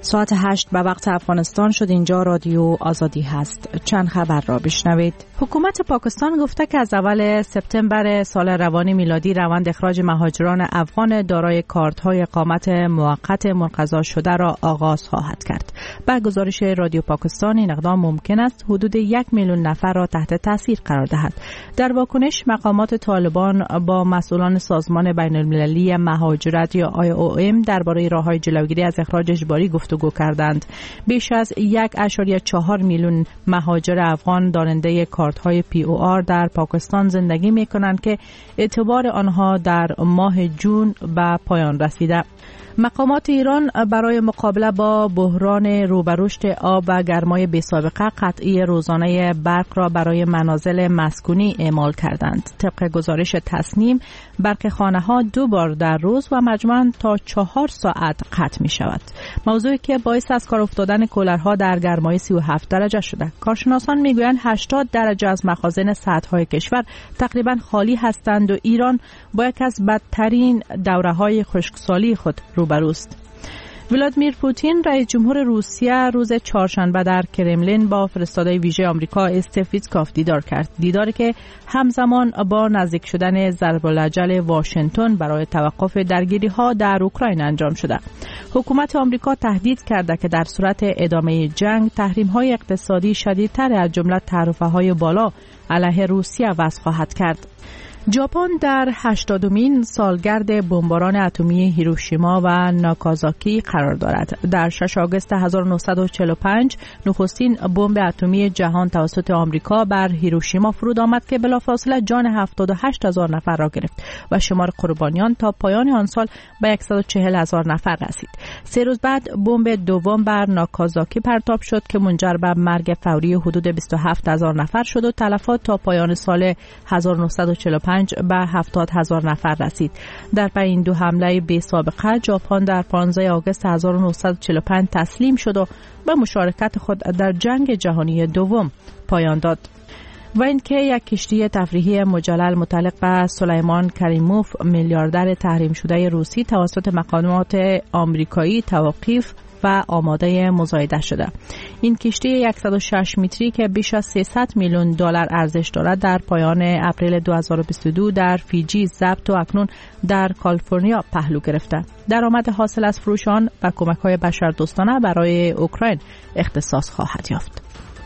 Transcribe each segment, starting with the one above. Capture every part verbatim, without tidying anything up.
ساعت هشت به وقت افغانستان شد. اینجا رادیو آزادی هست. چند خبر را بشنوید. حکومت پاکستان گفته که از اول سپتامبر سال روان میلادی روند اخراج مهاجران افغان دارای کارت‌های اقامت موقت منقضا شده را آغاز خواهد کرد. با گزارش رادیو پاکستان این اقدام ممکن است حدود یک میلیون نفر را تحت تاثیر قرار دهد. در واکنش مقامات طالبان با مسئولان سازمان بین‌المللی مهاجرت یا آی او ام درباره راه‌های جلوگیری از اخراج اجباری گفتگو کردند. بیش از یک ممیز چهار میلیون مهاجر افغان دارنده کارت‌های پی او آر در پاکستان زندگی می‌کنند که اعتبار آنها در ماه جون به پایان رسیده. مقامات ایران برای مقابله با بحران روبرشت آب و گرمای بی‌سابقه قطعی روزانه برق را برای منازل مسکونی اعمال کردند. طبق گزارش تصنیم برق خانه‌ها دو بار در روز و مجموعاً تا چهار ساعت قطع می شود. موضوعی که باعث از کار افتادن کولرها در گرمای سی و هفت درجه شده. کارشناسان میگویند هشتاد درجه از مخازن سطح‌های کشور تقریباً خالی هستند و ایران با یک از بدترین دوره‌های خشکسالی خود روبروست. ولادیمیر پوتین رئیس جمهور روسیه روز چهارشنبه در کرملین با فرستاده ویژه آمریکا استیو ویتکاف دیدار کرد. دیداری که همزمان با نزدیک شدن ضرب الاجل واشنگتن برای توقف درگیری‌ها در اوکراین انجام شده. حکومت آمریکا تهدید کرده که در صورت ادامه جنگ تحریم‌های اقتصادی شدیدتر از جمله تعرفه‌های بالا علیه روسیه وضع خواهد کرد. ژاپن در هشتادمین سالگرد بمباران اتمی هیروشیما و ناکازاکی قرار دارد. در ششم آگوست هزار و نهصد و چهل و پنج نخستین بمب اتمی جهان توسط آمریکا بر هیروشیما فرود آمد که بلافاصله جان هفتاد و هشت هزار نفر را گرفت و شمار قربانیان تا پایان آن سال به صد و چهل هزار نفر رسید. سه روز بعد بمب دوم بر ناکازاکی پرتاب شد که منجر به مرگ فوری حدود بیست و هفت هزار نفر شد و تلفات تا پایان سال هزار و نهصد و چهل و پنج به هفتاد هزار نفر رسید. در پی این دو حمله بی سابقه ژاپن در پانزده آگوست هزار و نهصد و چهل و پنج تسلیم شد و به مشارکت خود در جنگ جهانی دوم پایان داد. و اینکه یک کشتی تفریحی مجلل متعلق به سلیمان کریموف میلیاردر تحریم شده روسی توسط مقامات آمریکایی توقیف و آماده مزایده شده. این کشتی صد و شش متری که بیش از سیصد میلیون دلار ارزش دارد در پایان اپریل دو هزار و بیست و دو در فیجی ضبط و اکنون در کالیفرنیا پهلو گرفته. درآمد حاصل از فروش آن و کمک‌های بشردوستانه برای اوکراین اختصاص خواهد یافت.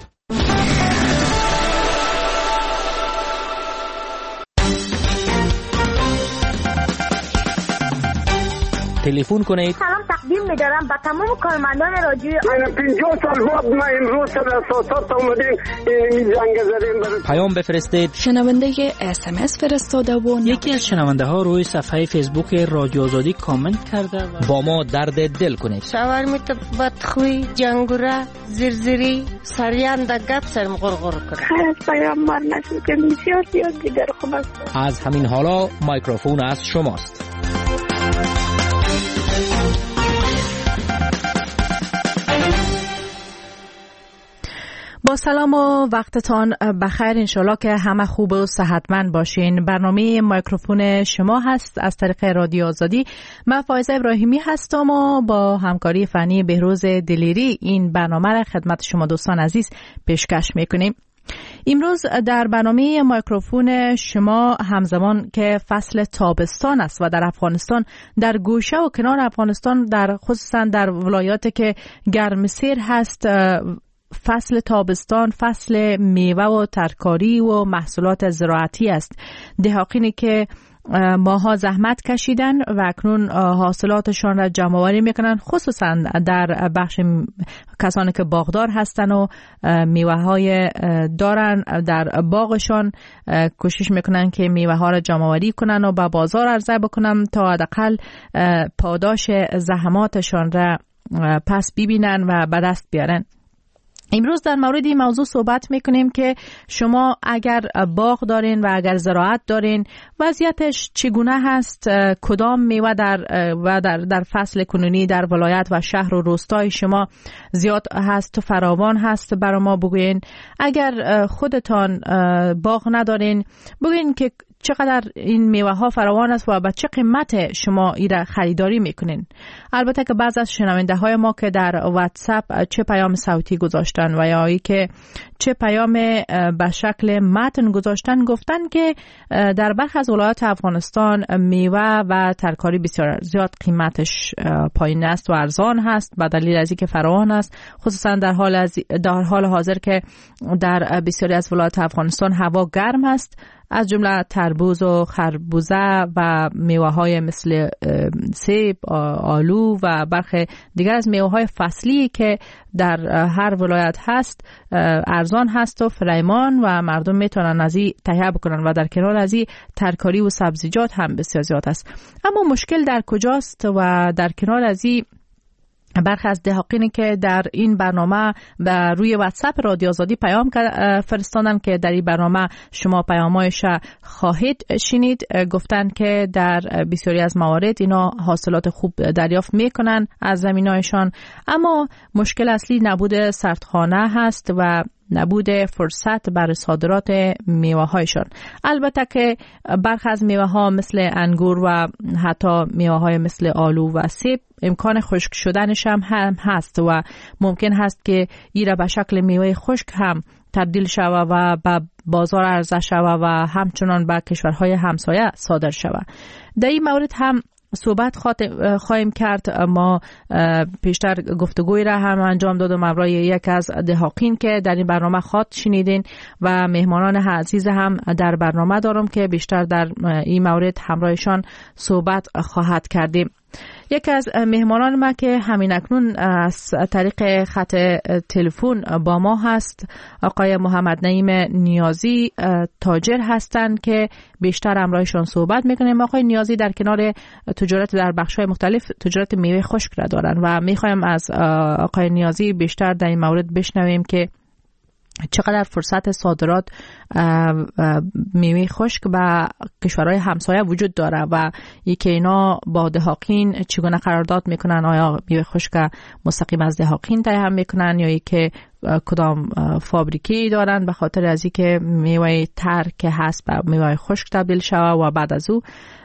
تلفن کنید. سلام تقدیم می‌دارم به تمام کارمندان رادیو. من پنجاه سال بعد ما امروز در اساسات اومدیم این جنگ زدیم. پیام بفرستید. شنونده اس ام اس فرستاده و یکی از شنونده ها روی صفحه فیسبوک رادیو آزادی کامنت کرده و با ما درد دل کنید. شاورمیت بدخوی جنگوره زرزری سریان د گپ سرم غرغر کنه. خیر از پیام بار نشد که بسیار زیاد دیگر خوب است. از همین حالا میکروفون از شماست. با سلام و وقتتان بخیر. انشالله که همه خوب و صحتمند باشین. برنامه میکروفون شما هست از طریق رادیو آزادی. من فائزه ابراهیمی هستم و با همکاری فنی بهروز دلیری این برنامه را خدمت شما دوستان عزیز پیشکش میکنیم. امروز در برنامه میکروفون شما همزمان که فصل تابستان است و در افغانستان در گوشه و کنار افغانستان در خصوصا در ولایاتی که گرمسیر هست فصل تابستان فصل میوه و ترکاری و محصولات زراعتی است. دهقانی که ماها زحمت کشیدن و اکنون حاصلاتشان را جمع آوری میکنن، خصوصا در بخش کسانی که باغدار هستن و میوه های دارن در باغشان کوشش میکنن که میوه ها را جمع آوری کنن و به بازار عرضه بکنن تا حداقل پاداش زحماتشان را پس ببینن و به دست بیارن. امروز در مورد این موضوع صحبت میکنیم که شما اگر باغ دارین و اگر زراعت دارین وضعیتش چگونه هست، کدام میوه در و در در فصل کنونی در ولایت و شهر و روستای شما زیاد هست، فراوان هست. برای ما بگوین اگر خودتان باغ ندارین بگوین که چقدر این میوه ها فراوان است و به چه قیمت شما ایره خریداری میکنین. البته که بعض از شنونده های ما که در واتساپ چه پیام صوتی گذاشتن و یا ای که چه پیام به شکل متن گذاشتن گفتن که در برخی از ولایات افغانستان میوه و ترکاری بسیار زیاد قیمتش پایین است و ارزان هست به دلیل از اینکه فراوان است، خصوصا در حال از در حال حاضر که در بسیاری از ولایات افغانستان هوا گرم است، از جمله تربوز و خربوزه و میوه های مثل سیب، آلو و برخی دیگر از میوه های فصلی که در هر ولایت هست ارزان هست و فریمان و مردم میتونن از این تهیه بکنن و در کنار از این ترکاری و سبزیجات هم بسیار زیاد است. اما مشکل در کجاست؟ و در کنار از این برخی از دهقانی که در این برنامه به روی واتساپ رادیو آزادی پیام فرستادن که در این برنامه شما پیامایش خواهید شنید، گفتن که در بسیاری از موارد اینا حاصلات خوب دریافت میکنن از زمینایشان، اما مشکل اصلی نبود سردخانه هست و نبود فرصت برای صادرات میوه هایشان. البته که برخی از میوه ها مثل انگور و حتی میوه های مثل آلو و سیب امکان خشک شدنش هم, هم هست و ممکن هست که ایره به شکل میوه خشک هم تبدیل شود و به بازار عرضه شود و همچنان به کشورهای همسایه صادر شود. در این مورد هم صحبت خواهیم کرد. ما پیشتر گفتگوی را هم انجام دادم برای یک از دهقین که در این برنامه خواهد شنیدین و مهمانان عزیز هم در برنامه دارم که بیشتر در این مورد همراهشان صحبت خواهد کردیم. یکی از مهمانان ما که همین اکنون از طریق خط تلفن با ما هست آقای محمد نعیم نیازی تاجر هستند که بیشتر همراهشان صحبت میکنیم. آقای نیازی در کنار تجارت در بخش‌های مختلف تجارت میوه خشک را دارن و میخوایم از آقای نیازی بیشتر در این مورد بشنویم که چقدر فرصت صادرات میوه خشک به کشورهای همسایه وجود داره و یکی اینا با دهقین چگونه قرارداد میکنن، آیا میوه خشک مستقیم از دهقین تهیه میکنن یا که کدام فابریکی دارن به خاطر از اینکه میوه تر که هست به میوه خشک تبدیل شود و بعد از او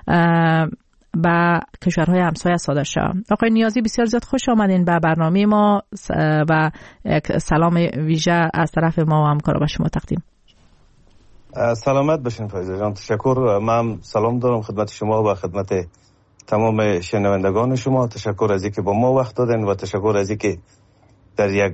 به کشورهای همسایه صادر شود. آقای نیازی بسیار زیاد خوش آمدین به برنامه ما و سلام ویژه از طرف ما و همکارا به شما تقدیم. سلامت باشین فایزه جان، تشکر. من سلام دارم خدمت شما و خدمت تمام شنوندگان شما. تشکر از اینکه با ما وقت دادن و تشکر از اینکه در یک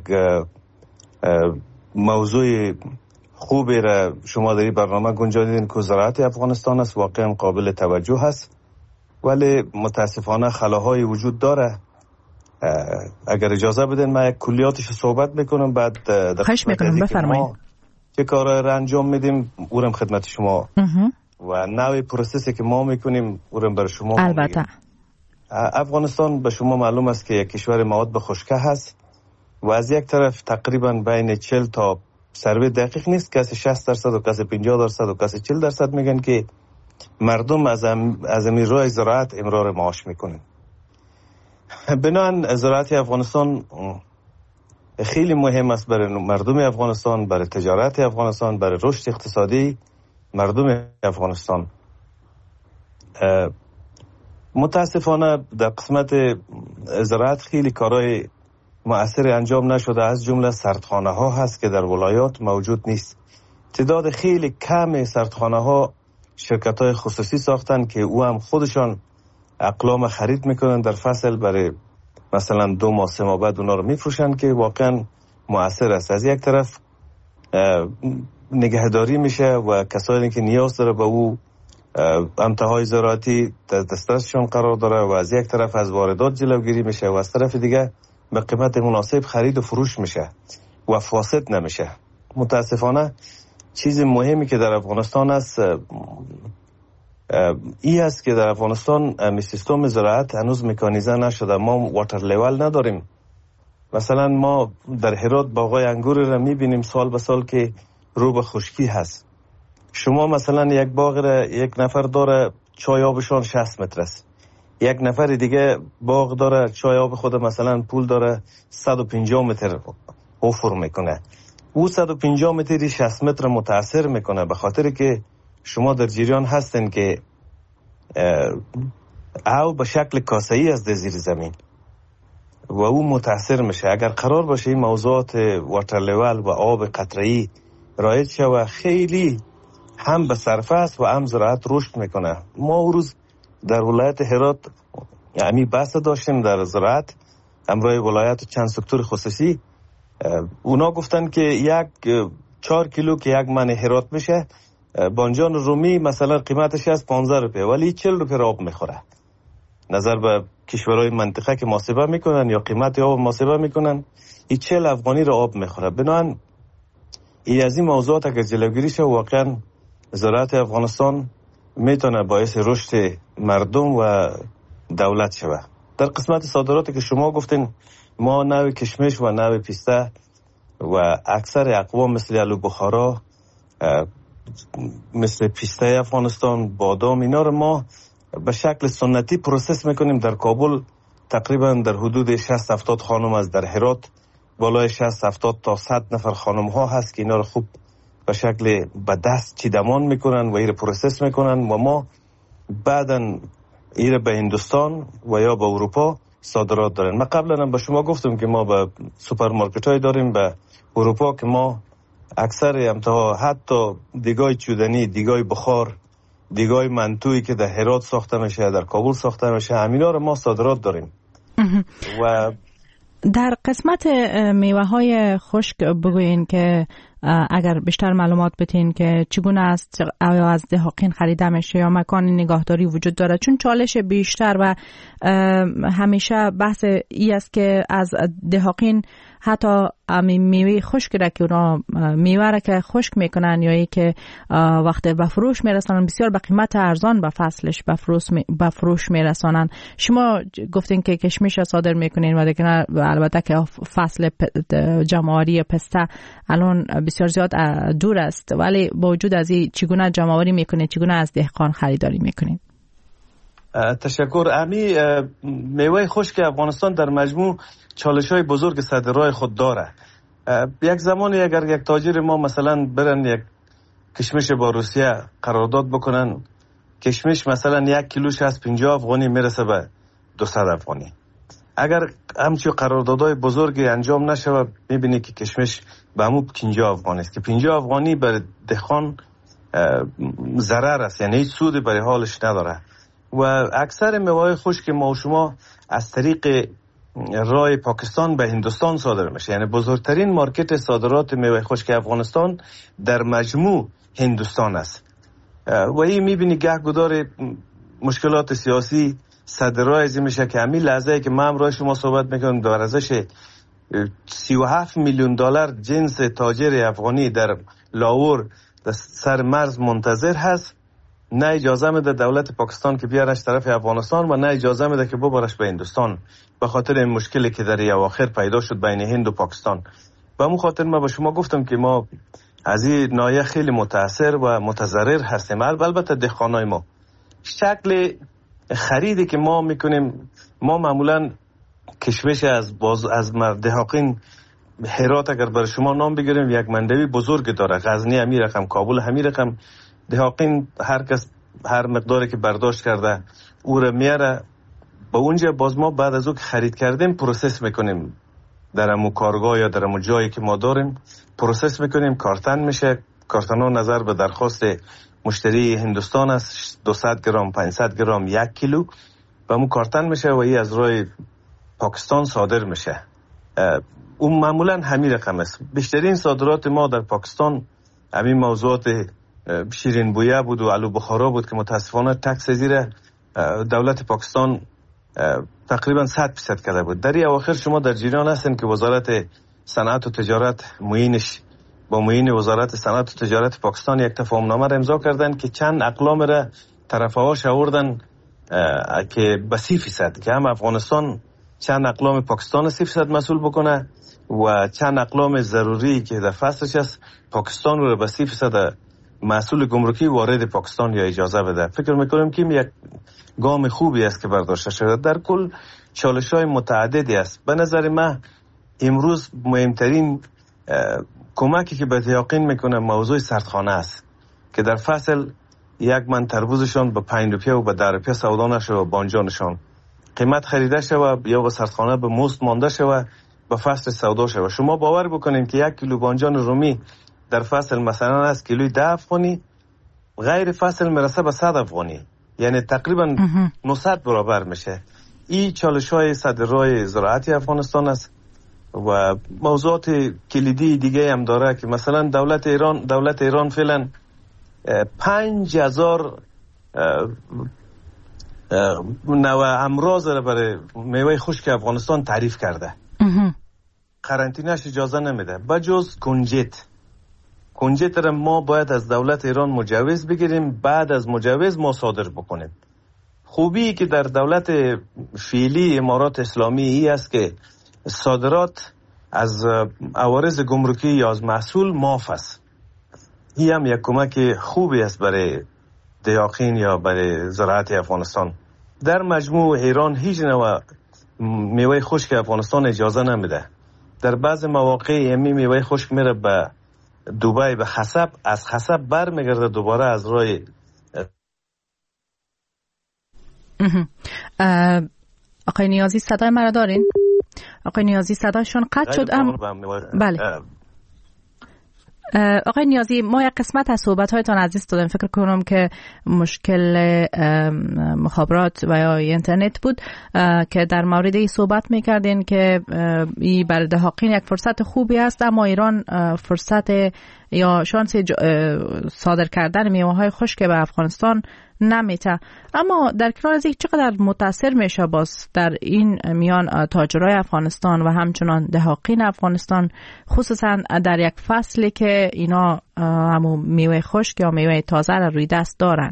موضوع خوبی را شما در این برنامه گنجانیدین که زراعت افغانستان است. واقعا قابل توجه است ولی متاسفانه خلاهای وجود داره. اگر اجازه بدین من یک کلیاتش صحبت میکنم، بعد خواهش میکنم بفرمایید چه کار را انجام میدیم اونم خدمت شما و نوع پروسسی که ما میکنیم اونم برای شما. البته افغانستان به شما معلوم است که یک کشور مواد به خشکه هست و از یک طرف تقریبا بین چهل تا سروی دقیق نیست، کسی شصت درصد و کسی پنجاه درصد و کسی چهل درصد میگن که مردم از ام از امیر راه زراعت امرار معاش میکنن. بنابراین زراعت افغانستان خیلی مهم است برای مردم افغانستان، برای تجارت افغانستان، برای رشد اقتصادی مردم افغانستان. متاسفانه در قسمت زراعت خیلی کارهای مؤثر انجام نشده، از جمله سردخانه ها هست که در ولایات موجود نیست. تعداد خیلی کم سردخانه ها شرکت های خصوصی ساختن که او هم خودشان اقلام خرید میکنن در فصل، برای مثلا دو ماه سه ماه بعد اونا رو میفروشن که واقعا مؤثر است. از یک طرف نگهداری میشه و کسانی که نیاز داره به او انتهای زراعتی دسترسشون قرار داره و از یک طرف از واردات جلوگیری میشه و از طرف دیگه به قیمت مناسب خرید و فروش میشه و فاسد نمیشه. متاسفانه چیز مهمی که در افغانستان است ای است که در افغانستان سیستم زراعت هنوز مکانیزه نشده. ما واتر لیول نداریم. مثلا ما در هرات باغای انگور را میبینیم سال به سال که رو به خشکی هست. شما مثلا یک باغ را یک نفر داره چای آبشان شصت متر است. یک نفر دیگه باغ داره، چای آب خود مثلا پول داره صد و پنجاه متر حفر میکنه، او صد و پنجاه متری شصت متر متاثر میکنه، به خاطر که شما در جریان هستین که او به شکل کاسه‌ای از زیر زمین و او متاثر میشه. اگر قرار باشه این موضوعات واتر لیول و آب قطره‌ای رایج شوه، خیلی هم به صرفه است و هم زراعت رشد میکنه. ما اون روز در ولایت هرات یعنی بحث داشتیم در زراعت همراه ولایت و چند سکتور خصوصی. اونا گفتن که یک چهار کیلو که یک من هرات میشه، بانجان رومی مثلا قیمتش از پانزده روپیه ولی چهل روپیه آب میخوره. نظر به کشورهای منطقه که محاسبه میکنن یا قیمت آب محاسبه میکنن، این چهل افغانی را آب میخوره. بنابراین این از این موضوعات اگر جلوگیری شه، واقعا زراعت افغانستان میتونه باعث رشد مردم و دولت شوه. در قسمت صادراتی که شما گفتین، ما نوع کشمش و نوع پیسته و اکثر اقوام مثل آلو بخارا، مثل پیسته افغانستان، بادام، اینا رو ما به شکل سنتی پروسس میکنیم. در کابل تقریبا در حدود شصت هفتاد خانم از، در هرات بالای شصت هفتاد تا صد نفر خانم ها هست که اینا رو خوب به شکل به دست چیدمان میکنن و ایره پروسس میکنن و ما بعدن ایره به هندوستان و یا به اروپا صادرات دارن. من قبلا هم به شما گفتم که ما به سوپرمارکت های داریم به اروپا که ما اکثر امتها حتی دیگای چودنی، دیگای بخار، دیگای منتویی که در هرات ساخته میشه، در کابل ساخته میشه، همینا رو ما صادرات داریم. و در قسمت میوه های خشک بگوین که اگر بیشتر معلومات بتین که چگونه است، آیا از دهاقین خریده میشه یا مکان نگهداری وجود داره؟ چون چالش بیشتر و همیشه بحث ای است که از دهاقین حتی میوه خشک را که اونا میوه را که خشک میکنن یا ای که وقت به فروش میرسانن بسیار به قیمت ارزان به فصلش به فروش به فروش میرسانن. شما گفتین که کشمش را صادر میکنین و دیگه البته که فصل جمع‌آوری پسته الان بسیار زیاد دور است، ولی با وجود از این چگونه جمع‌آوری میکنین، چگونه از دهقان خریداری میکنین؟ تشکر. امی میوه خشک افغانستان در مجموع چالش‌های بزرگ صادرای خود داره. یک زمانی اگر یک تاجر ما مثلا برن یک کشمش با روسیه قرارداد بکنن، کشمش مثلا یک کیلوش از پنجاه افغانی میرسه به دویست افغانی. اگر همچین قراردادهای بزرگی انجام نشود، میبینی که کشمش به همون پنجاه افغانی است که پنجاه افغانی بر دهقان ضرر است، یعنی هیچ سودی برای حالش نداره. و اکثر میوه خشک ما و شما از طریق راه پاکستان به هندوستان صادر میشه، یعنی بزرگترین مارکت صادرات میوه خشک افغانستان در مجموع هندوستان است. و این میبینی گهگدار مشکلات سیاسی صدرای میشه که همین لحظه که من امروز شما صحبت میکنم در ارزش سی و هفت میلیون دلار جنس تاجر افغانی در لاهور در سر مرز منتظر هست، نه اجازه میده دولت پاکستان که بیارش طرف افغانستان و نه اجازه میده که ببرش به هندوستان، به خاطر این مشکلی که در اواخر پیدا شد بین هند و پاکستان. به همون خاطر من به شما گفتم که ما از این ناحیه خیلی متاثر و متضرر هستیم. البته دهقانای ما شکل خریدی که ما میکنیم، ما معمولا کشمش از باز از دهاقین هرات اگر برای شما نام بگیریم یک مندوی بزرگ داره، غزنی همین رقم، کابل همین رقم. دهاقین هر کس هر مقداری که برداشت کرده او را میاره با اونجا، باز ما بعد از او که خرید کردیم پروسس میکنیم در امو کارگاه یا در امو جایی که ما داریم، پروسس میکنیم، کارتن میشه. کارتن ها نظر به درخواست مشتری هندوستان است، دویست گرم، پانصد گرم، یک کیلو و امو کارتن میشه و این از روی پاکستان صادر میشه. اون معمولا همین رقم است. بیشترین صادرات ما در پاکستان همین موضوعات شیرین بویه بود و آلو بخارا بود که متاسفانه تکس زیر دولت پاکستان تقریبا صد درصد کرده بود. در این اواخر شما در جریان هستین که وزارت صنعت و تجارت معینش با معین وزارت صنعت و تجارت پاکستان یک تفاهم نامه را امضا کردن که چند اقلام را طرفهاش آوردن که به سی فیصد که هم افغانستان چند اقلام پاکستان سی فیصد مسئول بکنه و چند اقلام ضروری که در فصلش است پاکستان رو به سی فیصد مسئول گمرکی وارد پاکستان یا اجازه بده. فکر میکنم که یک گام خوبی است که برداشته شده. در کل چالش‌های متعددی است. به نظر من امروز مهمترین کمکی که به دیاقین میکنه موضوع سردخانه است که در فصل یک من تربوزشان به پنج روپیه و به ده روپیه سودا نشه و بانجانشان قیمت خریده شوه یا به سردخانه به مزد مانده شوه به فصل سودا شوه. شما باور بکنین که یک کیلو بانجان رومی در فصل مثلا از کیلوی ده افغانی غیر فصل میرسه به صد افغانی، یعنی تقریبا نهصد برابر میشه. این چالش های صدرای زراعتی افغانستان است و موضوعات کلیدی دیگه هم داره که مثلا دولت ایران دولت ایران فعلا پنج هزار نوع امراض را برای میوه خشک افغانستان تعریف کرده. قرنطینه‌اش اجازه نمیده بجز کنجد. کنجد را ما باید از دولت ایران مجوز بگیریم، بعد از مجوز ما صادر بکنیم. خوبی که در دولت فعلی امارات اسلامی ای است که صادرات از عوارض گمرکی یا از محصول معاف است. این هم یک کمک خوبی است برای دیاقین یا برای زراعت افغانستان. در مجموع ایران هیچ نوع میوه خشک افغانستان اجازه نمیده. در بعض مواقع امی میوه خشک میره به دبی به خصب، از خصب بر میگرده دوباره از راه. آقای نیازی صدای مرا دارین؟ آقای نیازی صدایشون قطع شد. ام... بله. آقای نیازی ما یک قسمت از صحبت‌هایتان از دست دادیم. فکر کنم که مشکل مخابرات و یا اینترنت بود که در مورد این صحبت می‌کردین که این برای دهاقین یک فرصت خوبی است، اما ایران فرصت یا شانس صادر کردن میوه‌های خشک به افغانستان نمیته. اما در کنار از این چقدر متاثر میشه باز در این میان تاجرای افغانستان و همچنان دهاقین افغانستان، خصوصا در یک فصلی که اینا همون میوه خشک یا میوه تازه را روی دست دارن؟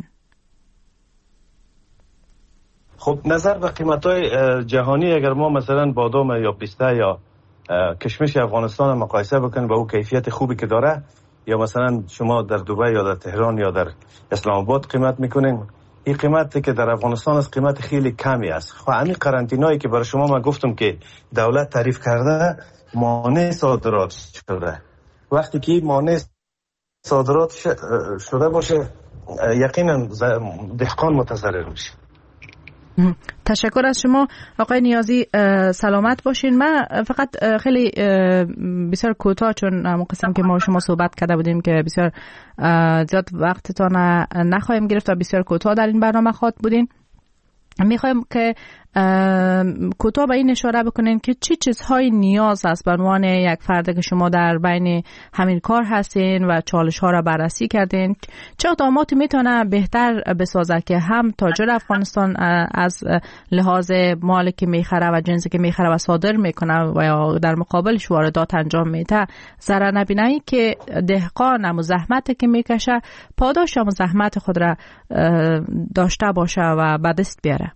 خب نظر به قیمت‌های جهانی اگر ما مثلا بادام یا پیسته یا کشمش افغانستان مقایسه بکنیم با اون کیفیت خوبی که داره، یا مثلا شما در دبی یا در تهران یا در اسلام آباد قیمت میکنین، این قیمتی که در افغانستان است قیمت خیلی کمی است. خب همین قرنطینه‌ای که برای شما من گفتم که دولت تعریف کرده مانع صادرات شده. وقتی که مانع صادرات شده باشه یقینا دهقان متضرر میشه. تشکر از شما آقای نیازی، سلامت باشین. من فقط خیلی بسیار کوتاه، چون همون قسم که ما شما صحبت کرده بودیم که بسیار زیاد وقتتان نخواهیم گرفت و بسیار کوتاه در این برنامه خواهد بودین، میخوایم که کوتاه به این اشاره بکنین که چی چیزهای نیاز است به عنوان یک فرد که شما در بین همین کار هستین و چالش ها را بررسی کردین، چه اقداماتی میتونه بهتر بسازه که هم تاجر افغانستان از لحاظ مالی که میخره و جنسی که میخره و صادر میکنه و یا در مقابلش واردات انجام میده ضرر نبینه، که دهقان هم زحمت که میکشه پاداش هم زحمت خود را داشته باشه و به دست بیاره؟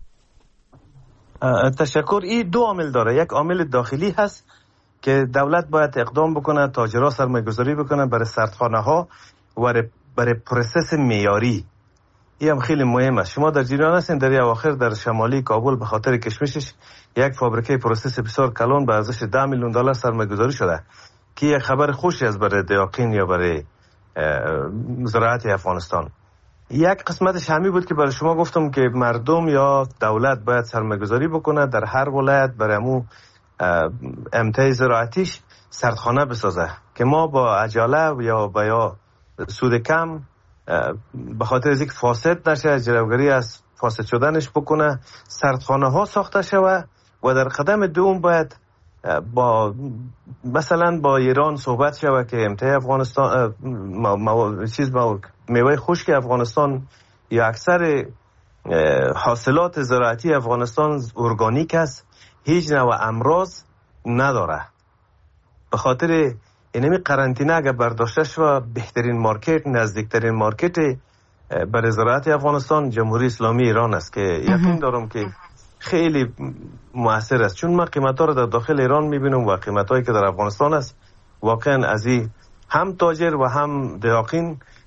تشکر. این دو عامل داره. یک عامل داخلی هست که دولت باید اقدام بکنه، تاجرها سرمایه‌گذاری بکنن برای سردخانه ها و برای پروسس معیاری. این هم خیلی مهم است. شما در جریان هستین در اواخر در شمالی کابل به خاطر کشمشش یک فابریکه پروسس بسیار کلان به ارزش ده میلیون دلار سرمایه‌گذاری شده که یک خبر خوشی است برای دیاقین یا برای زراعت افغانستان. یک قسمتش همی بود که برای شما گفتم که مردم یا دولت باید سرمایه‌گذاری بکنه در هر ولایت برای امو امتیاز زراعتیش سردخانه بسازه که ما با عجله یا با یا سود کم به خاطر از اینکه فاسد نشه جلوگیری از فاسد شدنش بکنه سردخانه ها ساخته شوه. و در قدم دوم باید با مثلا با ایران صحبت شوه که امتیاز افغانستان ما, ما چیز با میوه خشک افغانستان یا اکثر حاصلات زراعتی افغانستان ارگانیک است، هیچ نوع امراض نداره. به خاطر اینمی قرنطینه اگر برداشته شود بهترین مارکت، نزدیکترین مارکت برای زراعت افغانستان جمهوری اسلامی ایران است که یقین دارم که خیلی مؤثر است، چون من قیمت ها رو در داخل ایران میبینم و قیمت هایی که در افغانستان است واقعا از این هم تاجر و هم دیاقین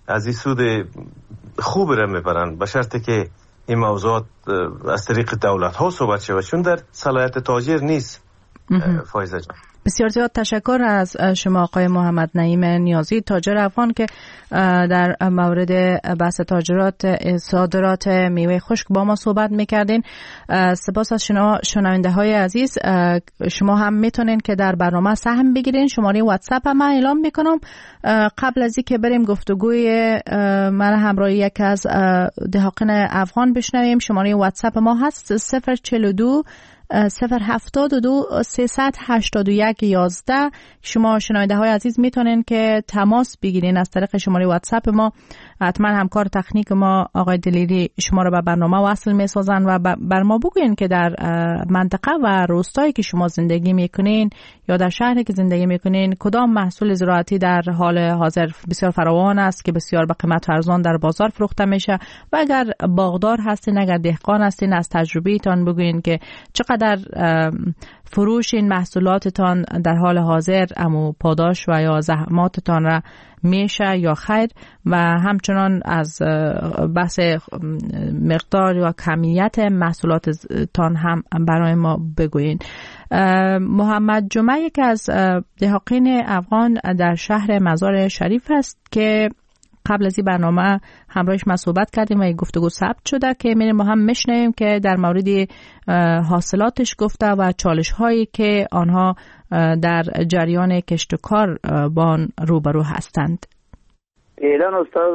از این سود خوب را میبرن، به شرطی که این موضوعات از طریق دولت ها صحبت شود، چون در صلاحیت تاجر نیست. فایزه جان، بسیار زیاد تشکر از شما آقای محمد نعیم نیازی، تاجر افغان، که در مورد بحث تاجرات صادرات میوه خشک با ما صحبت میکردین. سپاس از شما شنونده های عزیز. شما هم میتونین که در برنامه سهم بگیرین. شماره واتساپ هم اعلام میکنم. قبل از اینکه بریم گفتگوی من همراه یک از دهقان افغان بشنویم، شماره واتساپ ما هست صفر چهل و دو صفر هفتاد و دو سیصد هشتاد و یک یازده. شما شنونده های عزیز میتونین که تماس بگیرین از طریق شماره واتساپ ما. حتما همکار تکنیک ما آقای دلیری شما رو به برنامه وصل میسازن و بر ما بگوین که در منطقه و روستایی که شما زندگی میکنین یا در شهری که زندگی میکنین کدام محصول زراعتی در حال حاضر بسیار فراوان است که بسیار به قیمت ارزان در بازار فروخته میشه، و اگر باغدار هستین، اگر دهقان هستین، از تجربه‌تان بگوین که چقدر فروش این محصولاتتان در حال حاضر امو پاداش و یا زحماتتان را میشه یا خیر، و همچنان از بحث مقدار و کمیت محصولاتتان هم برای ما بگوین. محمد جمعه یک از دهقان افغان در شهر مزار شریف است که قبل از این برنامه همراهش ما صحبت کردیم و یک گفتگو ثبت شده که میریم ما هم میشنویم که در مورد حاصلاتش گفته و چالش هایی که آنها در جریان کشت و کار با آن روبرو هستند. پیلان استاد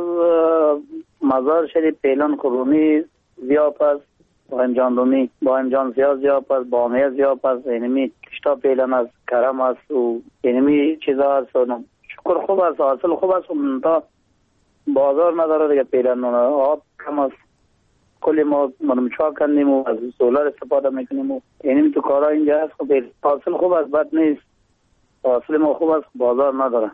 مزار شریف پیلان قرونی زیاب است، با امجان دومی با امجان زیاد زیاب است، با همه زیاب است، اینمی کشتا پیلان است، کرم است و اینمی چیزا است. شکر خوب است، حاصل خوب است، تا بازار نداره دیگه. پیلان آب کم است، کلی ما منمچا کندیم و از سولار استفاده میکنیم و اینمی تو کارا اینجا هست. خب حاصل خوب است، بد نیست، حاصل ما خوب است، بازار نداره.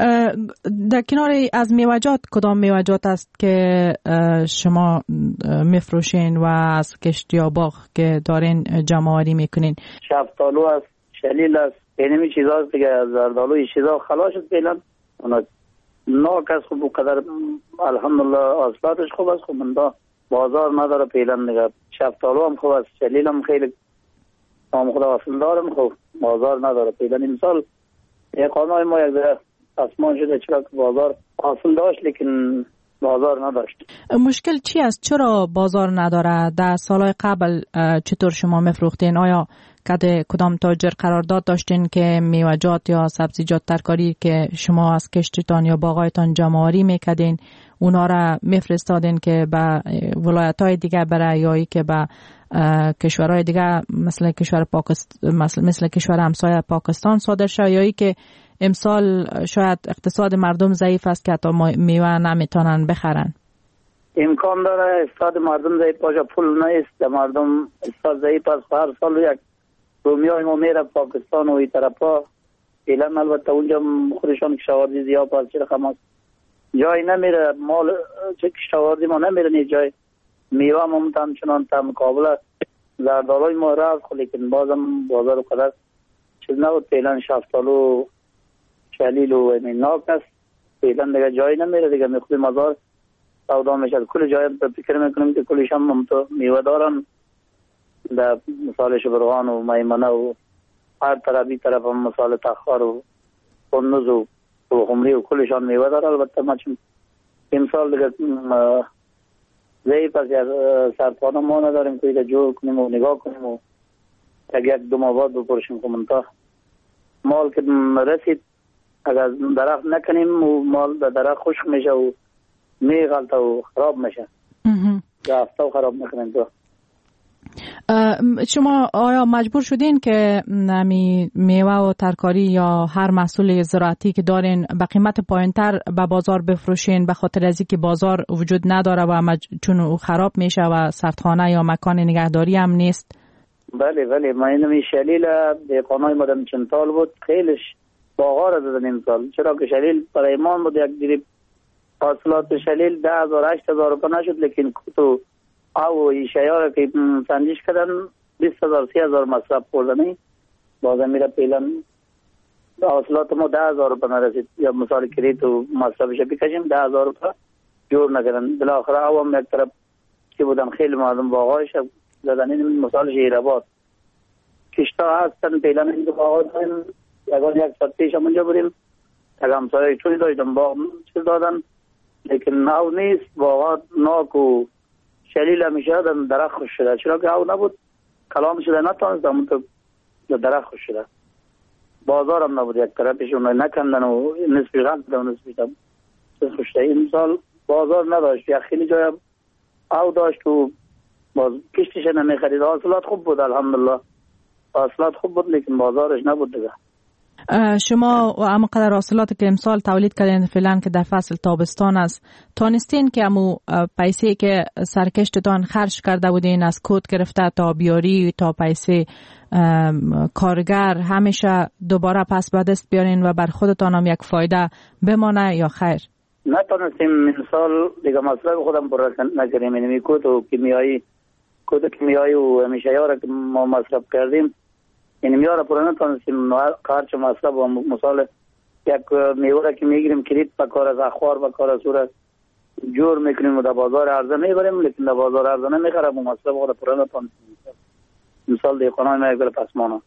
در کنار از میوجات کدام میوجات است که شما میفروشین و از کشت یا باغ که دارین جمع آوری میکنین؟ شفتالو است، شلیل است، اینمی چیزا است دیگه. زردالو این چیزا خلاص شد فعلا. اونا ناک است، خوب قدر الحمدلله حاصلاتش خوب است، خب من دا بازار نداره فعلا دیگه. شفتالو هم خوب است، شلیل هم خیلی نام خدا حاصل دارم، خب بازار نداره فعلا. این سال اقامه ما یک اسمان شده چرا که بازار حاصل داشت لیکن بازار نداشت. مشکل چی است؟ چرا بازار نداره؟ در سالهای قبل چطور شما میفروختین؟ آیا کده کدام تاجر قرارداد داشتین که میوجات یا سبزیجات ترکاری که شما از کشتتان یا باغایتان جمع‌آوری میکردین اونا را میفرستادین که به ولایت‌های دیگه برای یایی که به کشورهای دیگه مثل کشور پاکستان مثل, مثل کشور همسایه پاکستان صادر شد، یایی که امسال شاید اقتصاد مردم ضعیف است که حتی میوه نمیتونن بخرن؟ امکان داره اقتصاد مردم ضعیف باشه، پول نیست، مردم اقتصاد ضعیف است. هر سال یک رومیای ما میره پاکستان و این طرفا، فعلا البته اونجا خودشان کشاورزی زیاد است، چه رقم است جای نمیره، مال چه کشاورزی ما نمیره نه جای. میوه هم همچنان تا مقابل زردالوی ما رفت، لیکن بازم بازار قدر چیز نبود. فعلا شفتالو شلیل و ناک است، فعلا دیگه جای نمیره دیگه. میخواد مزار سودا میشه، کل جای فکر میکنیم که کلش هم تو میوه دارن، در مثال شبرغان و میمنه و هر طرف بی طرف هم مثال تخار و قندوز و خمری و کلشان میوه داره. البته ما چون امسال دیگه ضعیف است، سرپانه ما نداریم که دیگه جور کنیم و نگاه کنیم و یک دو ماه بعد بپرشیم که منطقه مال که رسید اگر درخت نکنیم و مال درخت خشک میشه و میغلطه و خراب میشه، رفته و خراب میکنیم. تو شما آیا مجبور شدین که نمی میوه و ترکاری یا هر محصول زراعتی که دارین به قیمت پایینتر به بازار بفروشین به خاطر از اینکه بازار وجود نداره و مج... چون او خراب میشه و سردخانه یا مکان نگهداری هم نیست؟ بله بله، ما اینمی شلیل دیقانای مدام چنتال بود، خیلیش باغا را دادن امسال، چرا که شلیل برای ایمان بود. یک دیری حاصلات شلیل ده هزار هشت هزار روپا نشد، لیکن تو او این شیاره که سنجش کردن بیست هزار سی هزار مصرف خوردنی، بازم میره پیلن حاصلات ما ده هزار روپا نرسید. یا مثال کریت و مصرفش بکشیم ده هزار روپا جور نکردن. بالاخره عوام یک طرف که بودن خیلی مردم باغایش زدن. این مثال شیرآباد کشتا هستن پیلن این دو باغا داریم. یکان یک ساعت پیش هم اونجا بودیم یک همسایه چونی داشتم باغ چیز دادن لیکن نو نیست. باغا ناک و شلیل همیشه درخت خوش شده. چرا که او نبود کلام شده نتانست همون تو درخت خوش شده. بازار هم نبود یک طرفش اون نکندن و نصفی غلط و نصفی هم خوش شده. این سال بازار نداشت یا خیلی جای او داشت و باز کشتش نمی خرید. حاصلات خوب بود الحمدلله. حاصلات خوب بود لیکن بازارش نبود دیگه. شما و اما قدر حاصلاتی که امسال تولید کردین فعلا که در فصل تابستان است تانستین که امو پیسه که سرکشتتان خرج کرده بودین از کود گرفته تا بیاری تا پیسه کارگر همیشه دوباره پس به دست بیارین و بر خودتان هم یک فایده بمانه یا خیر؟ نتونستیم این سال دیگه مصرف خودم پر نکردیم. یعنی کود و کیمیایی کود کیمیایی و همیشه یارا که ما مصرف کردیم یعنی میاره پر نتونستیم خرج مصرف و مثال یک میوه که میگیریم کلیت بکار از اخوار بکار از صورت جور میکنیم و در بازار عرضه میبریم لیکن در بازار عرضه نمیخرم و مصرف خود پر نتونستیم. مثال دیقانای ما یک بل پسمانه.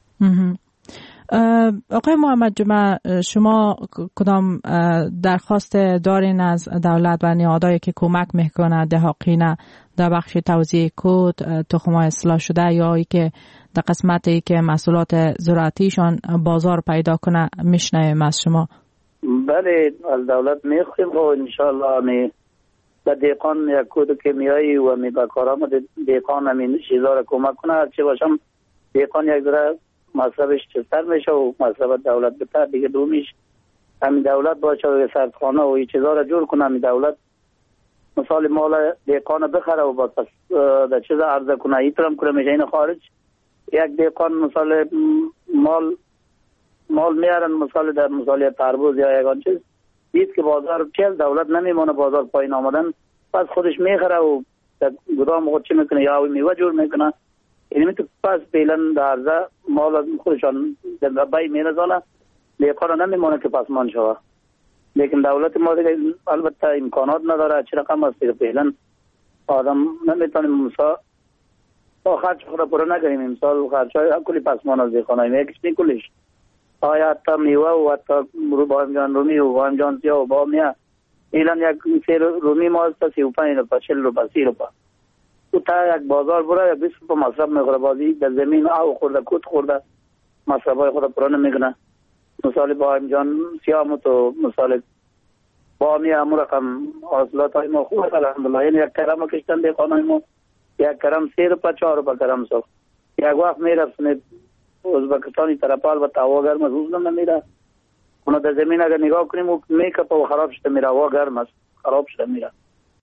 آقای محمد جمعه شما کدام درخواست دارین از دولت و نهادهایی که کمک میکنه دهاقینه در بخش توزیع کود تخم‌های اصلاح شده یا ای که در قسمتی که محصولات زراعتیشان بازار پیدا کنه میشنویم از شما؟ بله از دولت میخوایم و انشاءالله می به دیقان یک کود کیمیایی و می به کارام دیقان همین چیزا را کمک کنه. هرچی باشم دیقان یک ذره مصرفش چستر میشه و مصرف دولت بتر دیگه دومیش همین دولت باشه و سردخانه و این چیزا را جور کنه. همین دولت مثال مال دیقان بخره و با در چیز عرضه کنه ایترم کنه میشه. این خارج یک دیقان مثال مال مال میارن مثال در مثال تربوز یا یکان چیز دید که بازار چل دولت نمیمونه بازار پایین آمدن پس خودش میخره و در گدام خود چی میکنه یا میوه جور میکنه. یعنی تو پس بیلن در عرضه مال خودشان در بای میرزانه دیقان نمیمونه که پس مان شوه. لیکن دولت ما دیگه البته امکانات نداره. چه رقم است که بیلن آدم نمیتونیم مثال با خرچ خود پره نگریم. امسال خرچ های کلی پسمان از دیخانه های میکش نیکلیش آیا حتی میوه و حتی رو با همجان رومی و با همجان سیا و با همیا ایلان یک سیر رومی ما هستا سی و پنی رو پا چل رو پا سی رو پا تو تا یک بازار برای یک بیس رو پا مصرف میخوره بازی در زمین آو خورده کود خورده مصرف های خود پره نمیگنه. مثال با همجان سیا مو تو مثال با همیا همو رقم حاصلات های ما خوبه الحمدلله. یعنی یک کرم کشتن دیخانه های ما یک کرم سی روپا چهار روپا کرم سو یک وقت میرفت ازبکستانی طرف البته هوا گرم است روز نمیره. اونا در زمین اگر نگاه کنیم و میکپ و خراب شده میره. هوا گرم است خراب شده میره.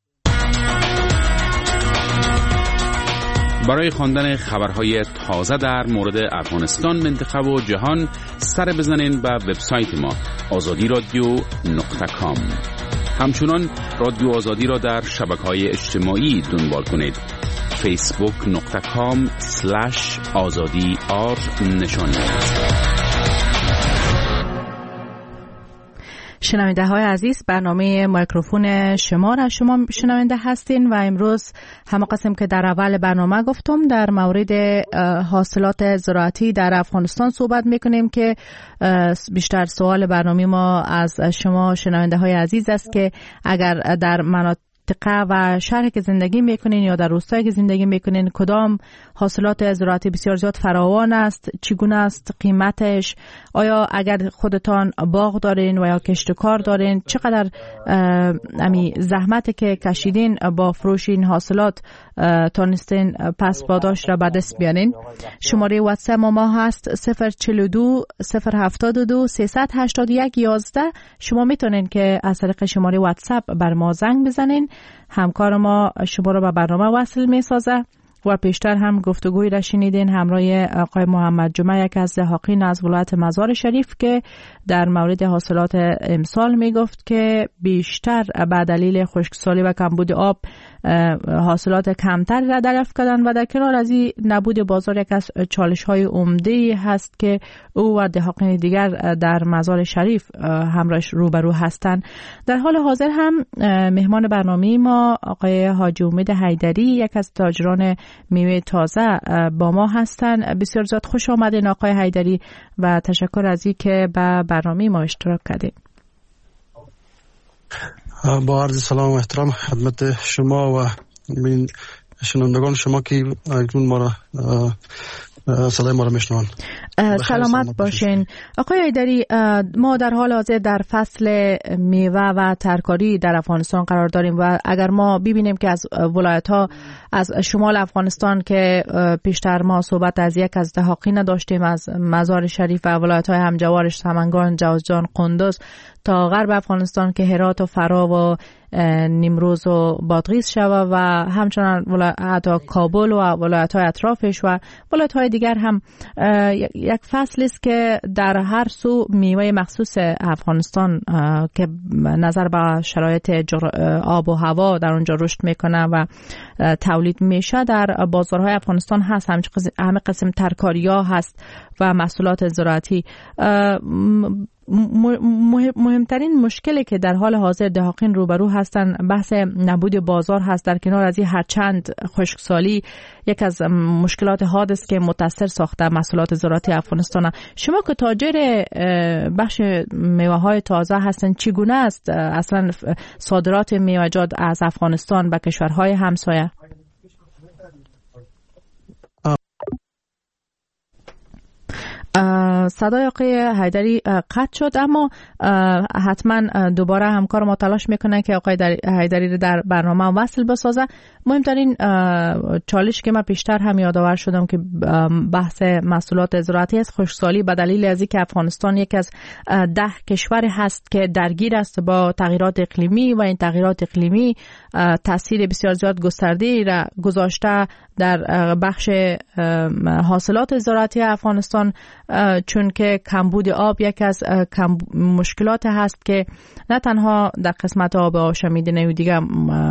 برای خواندن خبرهای تازه در مورد افغانستان، منطقه و جهان سر بزنین به وبسایت ما آزادی رادیو نقطه کام. همچنان رادیو آزادی را در شبکه‌های اجتماعی دنبال کنید. فیسبوک نقطه کام سلش آزادی آر نشانی. شنونده های عزیز برنامه میکروفون شما را شما شنونده هستین و امروز همه قسم که در اول برنامه گفتم در مورد حاصلات زراعتی در افغانستان صحبت میکنیم که بیشتر سوال برنامه ما از شما شنونده های عزیز است که اگر در مناطق و شهری که زندگی میکنین یا در روستایی که زندگی میکنین کدام حاصلات زراعتی بسیار زیاد فراوان است، چگونه است قیمتش، آیا اگر خودتان باغ دارین و یا کشتکار دارین چقدر امی زحمتی که کشیدین با فروش این حاصلات تانستین پس پاداش را به دست بیارین. شماره واتساپ ما هست صفر چهل و دو صفر هفتاد و دو سیصد هشتاد و یک یازده. شما میتونین که از طریق شماره واتساپ بر ما زنگ بزنین. همکار ما شما رو به برنامه وصل می سازه و پیشتر هم گفتگوی را شنیدین همراه آقای محمد جمعه یک از دهاقین از ولایت مزار شریف که در مورد حاصلات امسال می گفت که بیشتر به دلیل خشکسالی و کمبود آب حاصلات کمتر را دریافت کردند و در کنار از این نبود بازار یک از چالش های عمده هست که او و دهقان دیگر در مزار شریف همراهش روبرو هستند. در حال حاضر هم مهمان برنامه ما آقای حاجی امید حیدری، یک از تاجران میوه تازه با ما هستند. بسیار زیاد خوش آمدین آقای حیدری و تشکر از این که به برنامه ما اشتراک کردید. با عرض سلام و احترام خدمت شما و شنوندگان شما که اکنون ما را صدای ما را میشنوند. سلامت باشین آقای حیدری. ما در حال حاضر در فصل میوه و ترکاری در افغانستان قرار داریم و اگر ما ببینیم که از ولایت ها از شمال افغانستان که پیشتر ما صحبت از یک از دهاقین داشتیم، از مزار شریف و ولایت های همجوارش سمنگان، جوزجان، قندوز تا غرب افغانستان که هرات و فرا و نیمروز و بادغیس شود و همچنان ولایت کابل و ولایت های اطرافش و ولایت های دیگر هم یک فصل است که در هر سو میوه مخصوص افغانستان که نظر به شرایط آب و هوا در اونجا رشد میکنه و تولید میشه در بازارهای افغانستان هست. همه قسم ترکاریا هست و محصولات زراعتی. مهمترین مشکلی که در حال حاضر دهاقین روبرو هستن بحث نبود بازار هست. در کنار از این هرچند خشکسالی یک از مشکلات حاد است که متاثر ساخته محصولات زراعتی افغانستان. شما که تاجر بخش میوه های تازه هستن، چگونه است اصلا صادرات میوه‌جات از افغانستان به کشورهای همسایه؟ صدای آقای حیدری قطع شد، اما حتما دوباره همکار ما تلاش میکنه که آقای حیدری رو در برنامه وصل بسازه. مهمترین چالش که من پیشتر هم یادآور شدم که بحث محصولات زراعتی است. خشکسالی به دلیل از اینکه افغانستان یک از ده کشور هست که درگیر است با تغییرات اقلیمی و این تغییرات اقلیمی تاثیر بسیار زیاد گسترده‌ای را گذاشته در بخش حاصلات زراعتی افغانستان، چون که کمبود آب یک از مشکلات هست که نه تنها در قسمت آب آشامیدنی و دیگه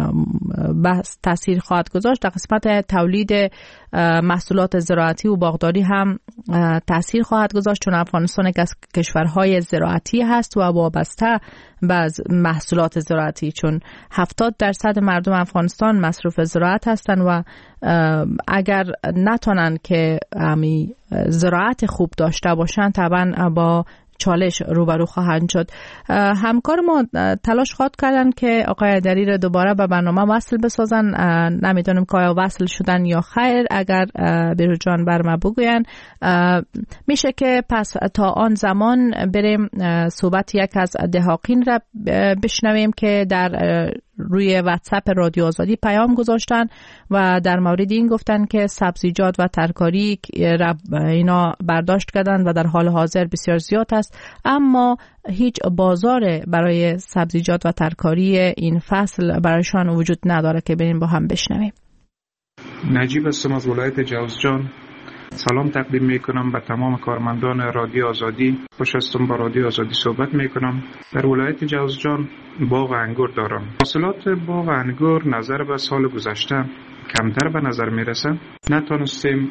بحث تاثیر خواهد گذاشت، در قسمت تولید محصولات زراعتی و باغداری هم تاثیر خواهد گذاشت، چون افغانستان یک از کشورهای زراعتی هست و وابسته به محصولات زراعتی، چون هفتاد درصد مردم افغانستان مصروف زراعت هستند و اگر نتونن که امی زراعت خوب داشته باشن طبعا با چالش روبرو خواهند شد. همکار ما تلاش خواهد کردن که آقای حیدری رو دوباره به برنامه وصل بسازن. نمیدونم که آیا وصل شدن یا خیر. اگر بیرو جان بر ما بگوین میشه که پس تا آن زمان بریم صحبت یک از دهاقین را بشنویم که در روی واتساپ رادیو آزادی پیام گذاشتن و در مورد این گفتن که سبزیجات و ترکاری اینا برداشت کردن و در حال حاضر بسیار زیاد است، اما هیچ بازار برای سبزیجات و ترکاری این فصل برایشان وجود نداره که بریم با هم بشنویم. نجیب هستم از ولایت جوزجان. سلام تقدیم میکنم به تمام کارمندان رادیو آزادی. خوش هستم با رادیو آزادی صحبت میکنم. در ولایت جوزجان باغ انگور دارم. حاصلات باغ انگور نظر به سال گذشته کمتر به نظر میرسه. نتونستیم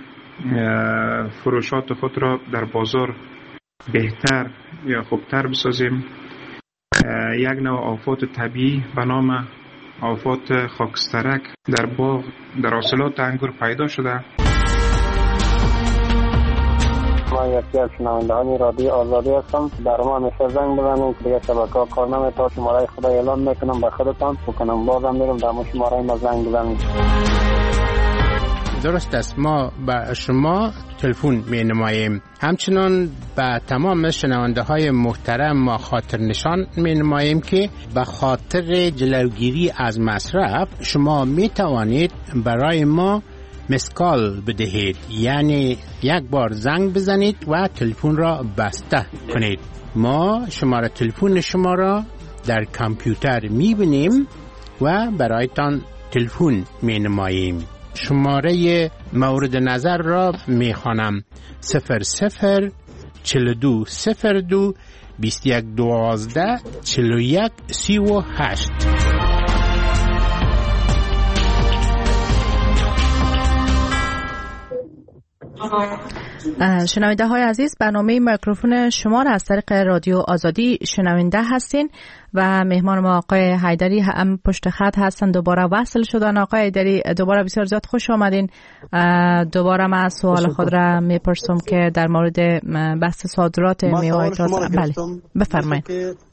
فروشات خود را در بازار بهتر یا خوبتر بسازیم. یک نوع آفات طبیعی به نام آفات خاکسترک در باغ در حاصلات انگور پیدا شده. ما یکی از شنوندگان رادیو آزادی هستم. در ما همیشه زنگ بزنید دیگه شبکه ها کار نمی‌کنه. شماره خدا اعلام میکنم به خودتان بکنم بازم میرم در شماره ما زنگ بزنید. درست است، ما به شما تلفن می نماییم. همچنان به تمام شنونده های محترم ما خاطر نشان می نماییم که به خاطر جلوگیری از مصرف شما می توانید برای ما مسکال بدهید، یعنی یک بار زنگ بزنید و تلفن را بسته کنید. ما شماره تلفن شما را در کامپیوتر می بینیم و برایتان تلفن می نماییم. شماره مورد نظر را می خوانم: صفر صفر چل دو صفر دو بیست یک دوازده چل یک سی و هشت. شنونده های عزیز، برنامه میکروفون شما را از طریق رادیو آزادی شنونده هستین و مهمان ما آقای حیدری هم پشت خط هستن. دوباره وصل شدن. آقای حیدری دوباره بسیار زیاد خوش آمدین. دوباره من سوال خود را میپرسم که در مورد بحث صادرات میوه تازه. بله بفرمایید.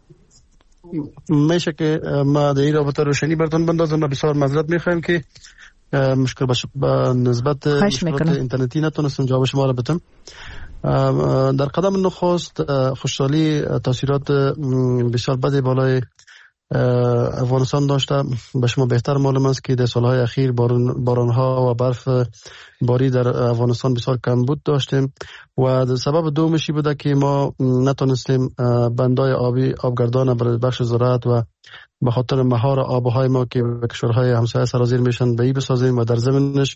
میشه که ما در این رابطه روشنی براتون بندازم و بسیار معذرت میخوایم که مشکل باشه به نسبت مشکلات اینترنتی نتونستم جواب شما را بدم. در قدم نخست خوشحالی تاثیرات بسیار بدی بالای افغانستان داشته. به شما بهتر معلوم است که در سالهای اخیر باران بارانها و برف باری در افغانستان بسیار کم بود داشتیم و سبب دومشی بوده که ما نتونستیم بندای آبی آبگردان برای بخش زراعت و به خاطر مهار آبهای ما که به کشورهای همسایه سرازیر میشن به ای بسازیم و در زمینش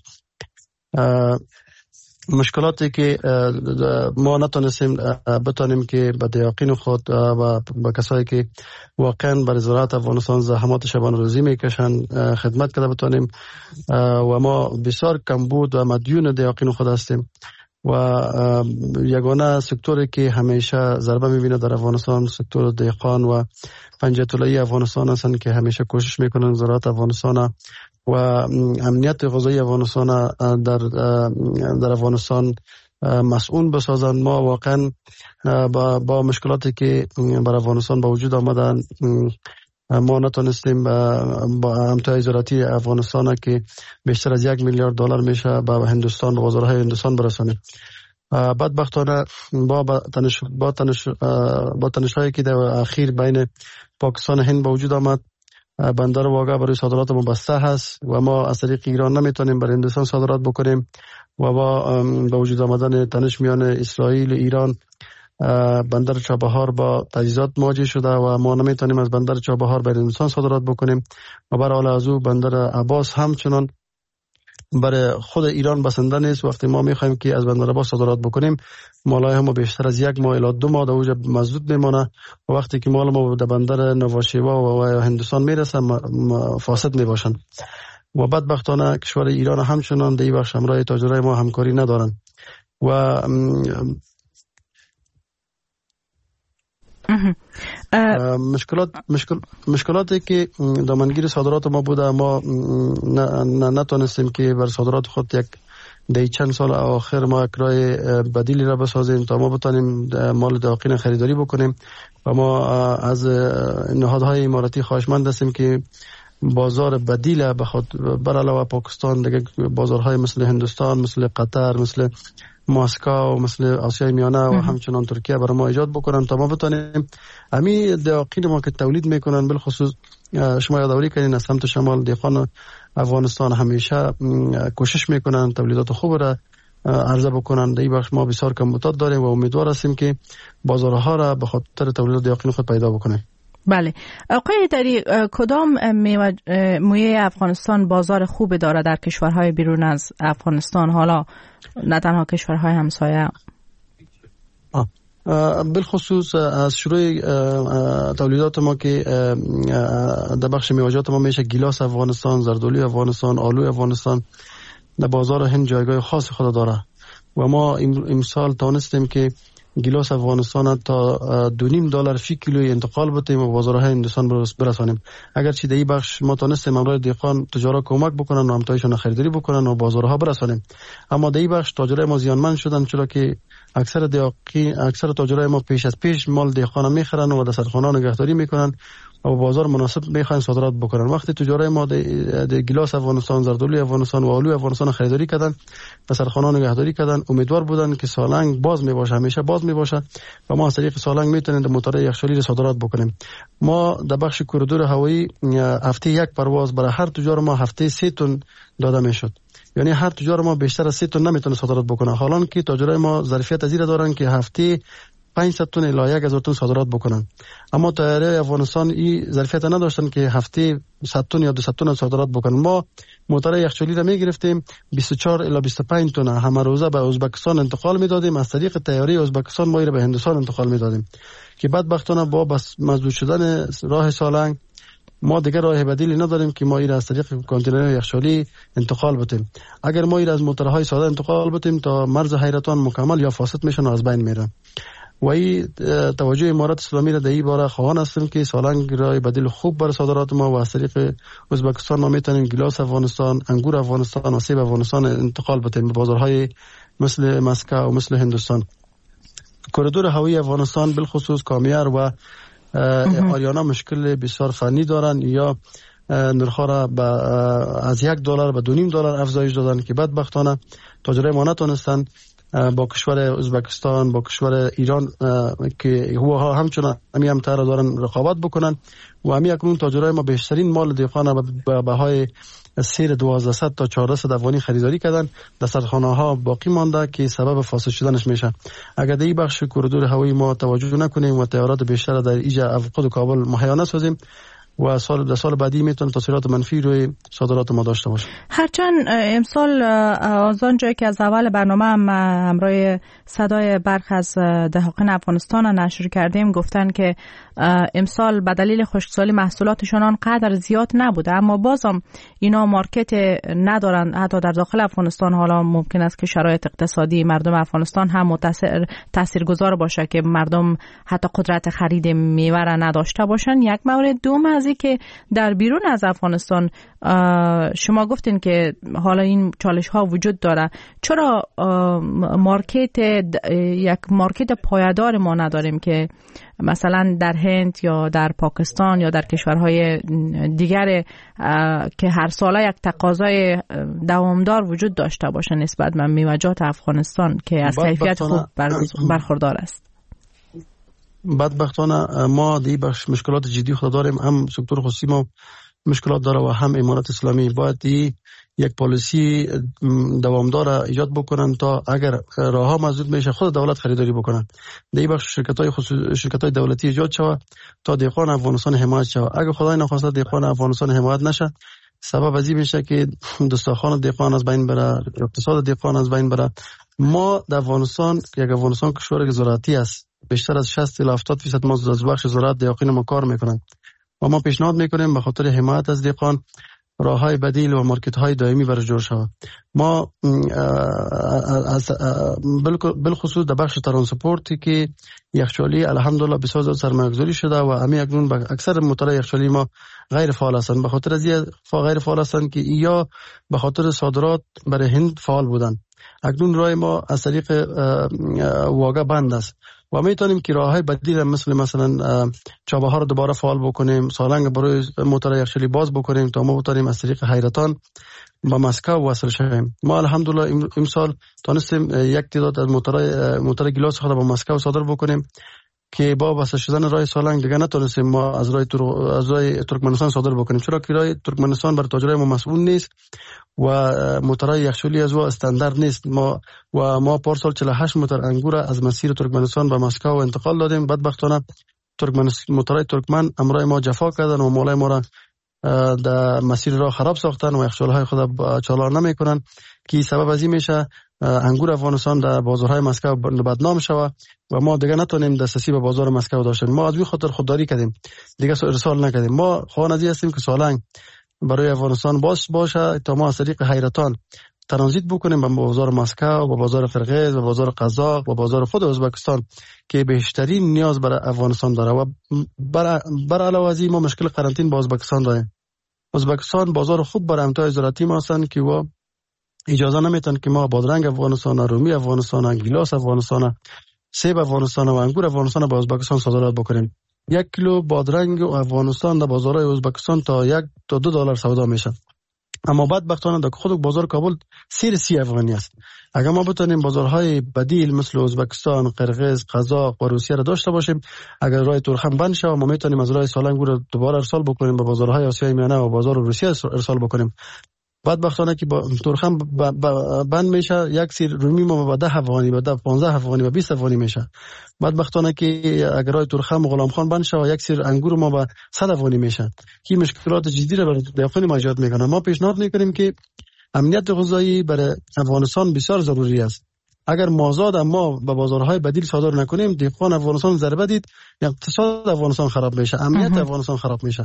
مشکلاتی که ما نتونستیم بتانیم که به دیاقین خود و به کسایی که واقعا برای زراعت افغانستان زحمات شبان روزی میکشن خدمت کرده بتانیم و ما بسیار کم بود و مدیون دیاقین خود هستیم و یگانه سکتوری که همیشه ضربه میبینه در افغانستان سکتور دهقان و پنجه طلایی افغانستان هستند که همیشه کوشش میکنن زراعت افغانستان و امنیت غذایی افغانستان در در افغانستان مسئول بسازند. ما واقعا با, با مشکلاتی که بر افغانستان با وجود آمدن ما نتونستیم با امتیاز زراعتی افغانستان که بیشتر از یک میلیارد دلار میشه با هندوستان به بازارهای هندوستان برسانیم. بدبختانه با تنش با تنش با تنش‌هایی که در اخیر بین پاکستان و هند به وجود آمد بندر واقع برای صادرات ما بسته هست و ما از طریق ایران نمیتونیم برای هندوستان صادرات بکنیم و با به وجود آمدن تنش میان اسرائیل و ایران بندر چابهار با تجهیزات مواجه شده و ما نمیتونیم از بندر چابهار برای هندوستان صادرات بکنیم و برای حال از او بندر عباس همچنان برای خود ایران بسنده نیست. وقتی ما میخوایم که از بندر عباس صادرات بکنیم مالای هم بیشتر از یک ماه الی دو ماه در اوج مزدود میمونه و وقتی که مال ما در بندر نواشیوا و هندوستان میرسه فاسد میباشن و بدبختانه کشور ایران همچنان در این بخش همراه تاجرای ما همکاری ندارن و مشکلات مشکل مشکلاتی که دامنگیر صادرات ما بوده ما نتونستیم که بر صادرات خود یک در چند سال آخر ما یک راه بدیلی را بسازیم تا ما بتانیم مال داقین خریداری بکنیم و ما از نهادهای اماراتی خواهشمند هستیم که بازار بدیل بر علاوه پاکستان دیگه بازارهای مثل هندوستان مثل قطر مثل مسکو و مثل آسیای میانه و همچنان ترکیه برای ما ایجاد بکنن تا ما بتانیم امی داقین ما که تولید میکنن بالخصوص شما یادآوری کردین از سمت شمال دهقان افغانستان همیشه کوشش میکنن تولیدات خوب را عرضه بکنن. در این بخش ما بسیار کمبودات داریم و امیدوار هستیم که بازارها را به خاطر تولیدات داقین خود پیدا بکنیم. بله آقای دری، کدام میوه افغانستان بازار خوب داره در کشورهای بیرون از افغانستان، حالا نه تنها کشورهای همسایه؟ بالخصوص از شروع تولیدات ما که در بخش میوه‌جات ما میشه گیلاس افغانستان، زردالو افغانستان، آلو افغانستان در بازار هند جایگاه خاص خود داره و ما امسال توانستیم که گیلاس افغانستان تا دو نیم دلار فی کیلوی انتقال بتیم و بازارهای هندوستان برسانیم. اگرچه در این بخش ما تونستیم امروز دهقان تجارت کمک بکنن و امتیازشون خریداری بکنن و بازارها برسانیم، اما در این بخش تاجرای ما زیانمند شدن چرا که اکثر دیاقی اکثر تاجرای ما پیش از پیش مال دهقان میخرن و در سرخانه نگهداری میکنن و بازار مناسب میخوان صادرات بکنن. وقتی تجارای ما در گیلاس افغانستان، زردالو افغانستان و آلو افغانستان خریداری کردن در سرخانه نگهداری کردن، امیدوار بودن که سالنگ باز میباشه، همیشه باز میباشه و ما از طریق سالنگ میتونیم در موتور یخچالی صادرات بکنیم. ما در بخش کوریدور هوایی هفته یک پرواز برای هر تجار ما هفته سه تن داده میشد، یعنی هر تجار ما بیشتر از سه تن نمیتونه صادرات بکنه، حالا که تاجرای ما ظرفیت از این دارن که هفته پانصد تن الی یک هزار تن صادرات بکنن، اما طیاره افغانستان این ظرفیت نداشتن که هفته صد تن یا دویست تن صادرات بکنن. ما موتور یخچالی را میگرفتیم بیست و چهار الی بیست و پنج تن همه روزه به ازبکستان انتقال میدادیم، از طریق طیاره ازبکستان ما را به هندوستان انتقال میدادیم که بدبختانه با بس مسدود شدن راه سالنگ ما دیگر راه بدیلی نداریم که ما این از طریق کانتینرهای یخچالی انتقال بدیم. اگر ما این از موتورهای ساده انتقال بدیم تا مرز حیرتان مکمل یا فاسد میشن و از بین میرن. و این توجه امارات اسلامی را در این باره خواهان هستیم که سالنگ راه بدیل خوب برای صادرات ما و از طریق ازبکستان ما میتونیم گیلاس افغانستان، انگور افغانستان و سیب افغانستان انتقال بدیم به بازارهای مثل مسکو و مثل هندوستان. کوریدور هوایی افغانستان بالخصوص کامیار و آریانا مشکل بسیار فنی دارن یا نرخ را از یک دلار به دو نیم دلار افزایش دادن که بدبختانه تاجرای ما نتونستن با کشور ازبکستان با کشور ایران که هو همچنان همی هم تر دارن رقابت بکنن و همی اکنون تاجرای ما بیشترین مال دیقان به بهای سیر دوازده تا چهارصد افغانی خریداری کردن. دسترخانه ها باقی مانده که سبب فاسد شدنش میشه. اگر در این بخش کوریدور هوایی ما توجه نکنیم و تیارات بیشتر در ایجا خود کابل مهیا نسازیم و سال در سال بعدی میتونه تاثیرات منفی روی صادرات ما داشته باشه. هرچند امسال از آن جایی که از اول برنامه هم همراه صدای برخ از دهقان افغانستان نشر کردیم گفتن که امسال به دلیل خشکسالی محصولاتشون آنقدر زیاد نبوده، اما بازم اینا مارکت ندارن حتی در داخل افغانستان. حالا ممکن است که شرایط اقتصادی مردم افغانستان هم متاثر تاثیرگذار باشه که مردم حتی قدرت خرید میوه را نداشته باشن. یک مورد. دوم از این که در بیرون از افغانستان شما گفتین که حالا این چالش ها وجود داره، چرا مارکت یک مارکت پایدار ما نداریم که مثلا در هند یا در پاکستان یا در کشورهای دیگر که هر ساله یک تقاضای دوامدار وجود داشته باشه نسبت به میوه‌جات افغانستان که از کیفیت خوب برخوردار است؟ بدبختانه ما دی بخش مشکلات جدی خود داریم، هم سکتور خصوصی ما مشکلات داره و هم امارات اسلامی. باید دی یک پالیسی دوامدار ایجاد بکنن تا اگر راه ها مسدود میشه خود دولت خریداری بکنن. دی بخش شرکت های خصوصی شرکت های دولتی ایجاد شود تا دهقان افغانستان حمایت شود. اگر خدای نخواسته دهقان افغانستان حمایت نشه سبب از این میشه که دسترخوان دهقان از بین بره، اقتصاد دهقان از بین بره. ما در افغانستان یک افغانستان کشور زراعتی است، بیشتر از شصت تا هفتاد درصد ما از بخش زراعت دهقان ما کار میکنن و ما پیشنهاد میکنیم به خاطر حمایت از دهقان راههای بدیل و مارکت های دائمی برای جور شود. ما بالخصوص در بخش ترانسپورتی که یخچالی الحمدلله بسیار زیاد سرمایه‌گذاری شده و همین اکنون اکثر موتورهای یخچالی ما غیر فعال هستند. به خاطر از این غیر فعال هستند که یا به خاطر صادرات برای هند فعال بودن. اکنون راه ما از طریق واگه بند است و میتونیم که راههای بدیل مثل مثلا چابه ها رو دوباره فعال بکنیم، سالنگ برای موتورهای یخچالی باز بکنیم تا ما بتونیم از طریق حیرتان با مسکو وصل شویم. ما الحمدلله امسال تونستیم یک تعداد از موتورهای موتور گیلاس خود با مسکو صادر بکنیم که با وصل شدن راه سالنگ دیگه نتونستیم ما از راه تر... از راه ترکمنستان صادر بکنیم، چرا که راه ترکمنستان بر تاجرای ما مسئول نیست و موتورهای یخچالی از او استاندارد نیست. ما و ما پارسال چهل و هشت موتور انگور از مسیر ترکمنستان به مسکو انتقال دادیم. بدبختانه ترکمنستان موتورهای ترکمن امرای ما جفا کردن و مالای ما را در مسیر راه خراب ساختن و یخچالهای خود چالان نمیکنن که سبب از این میشه انگور افغانستان در بازارهای مسکو بدنام شود و ما دیگه نتونیم دسترسی به بازار مسکو داشته. ما از این خاطر خودداری کردیم، دیگه ارسال نکردیم. ما خواهان از این هستیم که سالنگ برای افغانستان باز باشه تا ما از طریق حیرتان ترانزیت بکنیم به بازار مسکو و بازار قرقیز و بازار قزاق و بازار خود ازبکستان که بیشترین نیاز برای افغانستان داره. و بر, بر علاوه از این ما مشکل قرنطین با ازبکستان داریم. ازبکستان بازار خوب برای امتیاز زراعتی ما هستند که و اجازه نمیتن که ما بادرنگ افغانستان، رومی افغانستان، گیلاس افغانستان، سیب افغانستان و انگور افغانستان با ازبکستان صادرات بکنیم. یک کیلو بادرنگ افغانستان در بازارهای ازبکستان تا یک تا دو دلار سودا میشه. اما بدبختانه در خود بازار کابل سیر سی افغانی است. اگر ما بتونیم بازارهای بدیل مثل ازبکستان، قرقیز، قزاق و روسیه را داشته باشیم، اگر راه ترخم بند شود ما میتونیم از راه سالنگ رو دوباره ارسال بکنیم به بازارهای آسیای میانه و بازار روسیه ارسال بکنیم. بدبختانه که با ترخم بند میشه، یک سیر رومی ما با ده افغانی با ده پانزده افغانی با بیست افغانی میشه. بدبختانه که اگر راه ترخم غلام خان بند شه یک سیر انگور ما با صد افغانی میشه. کی مشکلات جدی را برای دهقان ما ایجاد میکنه. ما پیشنهاد میکنیم که امنیت غذایی برای افغانستان بسیار ضروری است. اگر مازاد ما به بازارهای بدیل صادر نکنیم دهقان افغانستان ضربه دید، اقتصاد افغانستان خراب میشه، امنیت افغانستان خراب میشه.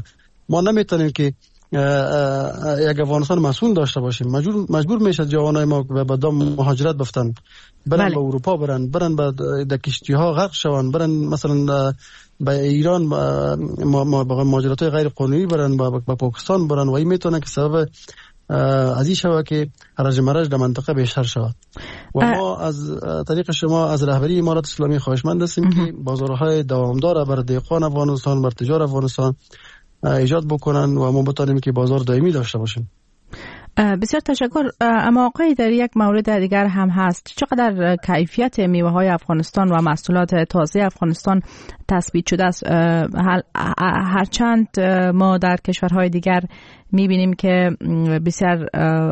ما نمیتونیم که یک افغانستان مسئول داشته باشیم. مجبور مجبور میشه جوانای ما به دام مهاجرت بفتن، برن به اروپا، برن برن به در کشتی ها غرق شون، برن مثلا به ایران با مهاجرت غیر قانونی برن، به پاکستان برن و این میتونه که سبب از این شود که هرج مرج در منطقه بیشتر شود. و ما از طریق شما از رهبری امارات اسلامی خواهشمند هستیم که بازارهای دوامدار بر دهقان افغانستان، بر تجار افغانستان ایجاد بکنن و ما بتانیم که بازار دائمی داشته باشیم. بسیار تشکر. اما آقای، در یک مورد دیگر هم هست، چقدر کیفیت میوه های افغانستان و محصولات تازه افغانستان تثبیت شده است؟ هرچند ما در کشورهای دیگر میبینیم که بسیار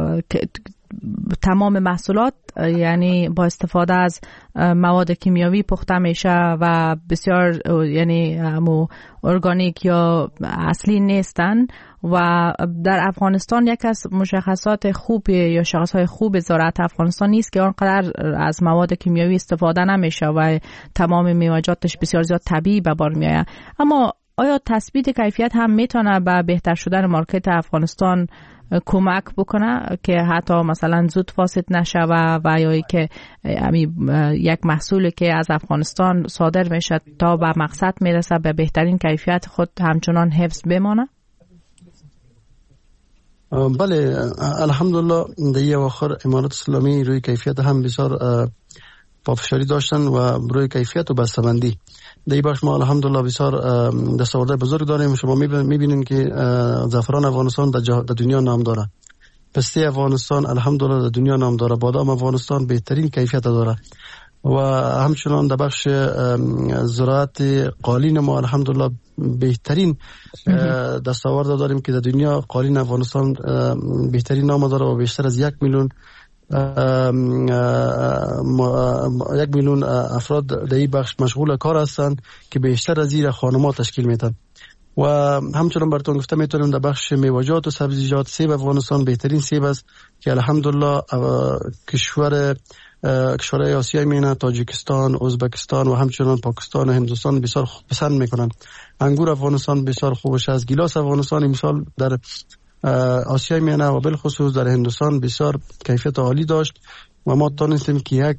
تمام محصولات یعنی با استفاده از مواد کیمیاوی پخته میشه و بسیار یعنی همو ارگانیک یا اصلی نیستن و در افغانستان یک از مشخصات خوب یا شاخصهای خوب زراعت افغانستان نیست که آنقدر از مواد کیمیاوی استفاده نمیشه و تمام میوه‌جاتش بسیار زیاد طبیعی به بار میآید. اما آیا تثبیت کیفیت هم میتونه به بهتر شدن مارکت افغانستان کمک بکنه که حتی مثلا زود فاسد نشوه و یا که یک محصولی که از افغانستان صادر میشه تا به مقصد میرسه به بهترین کیفیت خود همچنان حفظ بمانه؟ بله، الحمدلله در یه اواخر امارات اسلامی روی کیفیت هم بسیار پافشاری داشتن و روی کیفیت و بسته‌بندی در این بخش ما الحمدلله بسیار دستاوردهای بزرگ داریم. شما میبینید که زعفران افغانستان در دنیا نام داره، پسته افغانستان الحمدلله در دنیا نام داره، بادام افغانستان بهترین کیفیت داره و همچنان در بخش زراعت قالین ما الحمدلله بهترین دستاورد داریم که در دنیا قالین افغانستان بهترین نام داره و بیشتر از یک میلیون یک میلیون افراد در این بخش مشغول کار هستند که بیشتر از این خانم‌ها تشکیل میدن. و همچنان براتون گفته میتونم در بخش میوه‌جات و سبزیجات سیب افغانستان بهترین سیب است که الحمدلله کشور کشورهای آسیایی مینا، تاجیکستان، ازبکستان و همچنان پاکستان و هندوستان بسیار پسند میکنن. انگور افغانستان بسیار خوبش است. گیلاس افغانستان مثال در آسیای میانه و بالخصوص در هندوستان بسیار کیفیت عالی داشت و ما تونستیم که یک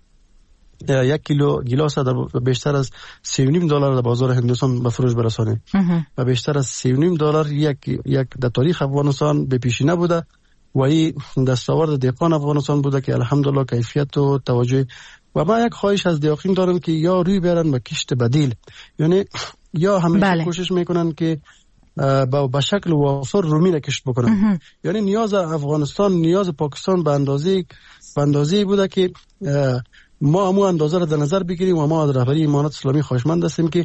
یک کیلو گیلاس در بیشتر از سی و نیم دلار در بازار هندوستان به فروش برسانیم و بیشتر از سی و نیم دلار یک یک در تاریخ افغانستان به پیشی نبوده و این دستاورد دهقان افغانستان بوده که الحمدلله کیفیت و توجه. و ما یک خواهش از دهقان دارم که یا روی بیارن به کشت بدیل، یعنی یا همیشه بله. کوشش میکنن که با به شکل وافر رومی را کشت بکنن. یعنی نیاز افغانستان نیاز پاکستان به اندازه به اندازه بوده که ما همون اندازه را در نظر بگیریم و ما از رهبری امارات اسلامی خواهشمند هستیم که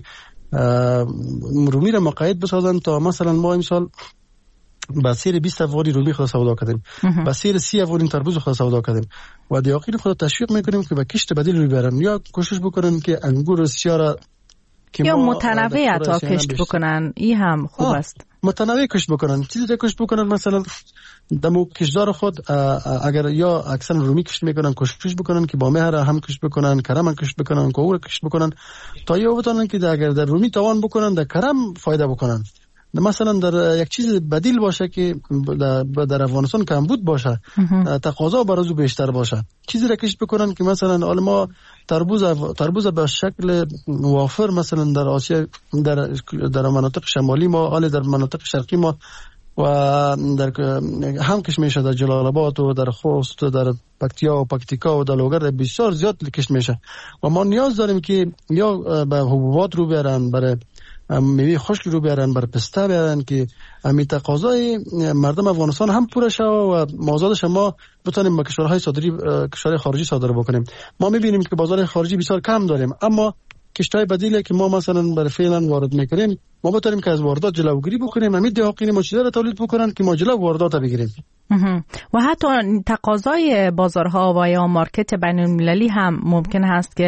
رومی را مقید بسازن تا مثلا ما امسال با سیر بیست افغانی رومی خود سودا کردیم، با سیر سی افغانی تربوز خود سودا کردیم و دیاقین خود تشویق میکنیم که به کشت بدیل روی برن یا کوشش بکنن که انگور سیاه یا متنوع عطا کشت بکنن. این هم خوب است، متنوع کشت بکنن، چیزی را کشت بکنن. مثلا دمو کشدار خود اگر یا اکثر رومی کشت میکنن کوشش بکنن که با مهر هم کشت بکنن، کرم هم کشت بکنن، کوور کشت بکنن تا یا بتونن که اگر در رومی توان بکنن در کرم فایده بکنن. مثلا در یک چیز بدیل باشه که در افغانستان کمبود باشه، تقاضا برای بیشتر باشه، چیزی را کشت بکنن که مثلا حالا ما تربوز تربوز به شکل وافر مثلا در آسیا در در مناطق شمالی ما، حالا در مناطق شرقی ما و در هم کش میشه، در جلال آباد و در خوست و در پکتیا و پکتیکا و در لوگر بسیار زیاد کش میشه و ما نیاز داریم که یا به حبوبات رو بیارن، برای میوه خشک رو بیارن، بر پسته بیارن که امی تقاضای مردم افغانستان هم پوره شود و مازادش ما بتونیم به کشورهای صادری کشورهای خارجی صادر بکنیم. ما میبینیم که بازار خارجی بسیار کم داریم، اما کشتای بدیلی که ما مثلا برای فعلا وارد میکنیم ما بتونیم که از واردات جلوگیری بکنیم، همین دهقین ما چیزا رو تولید بکنن که ما جلو واردات بگیریم. و حتی تقاضای بازارها و یا مارکت بین المللی هم ممکن هست که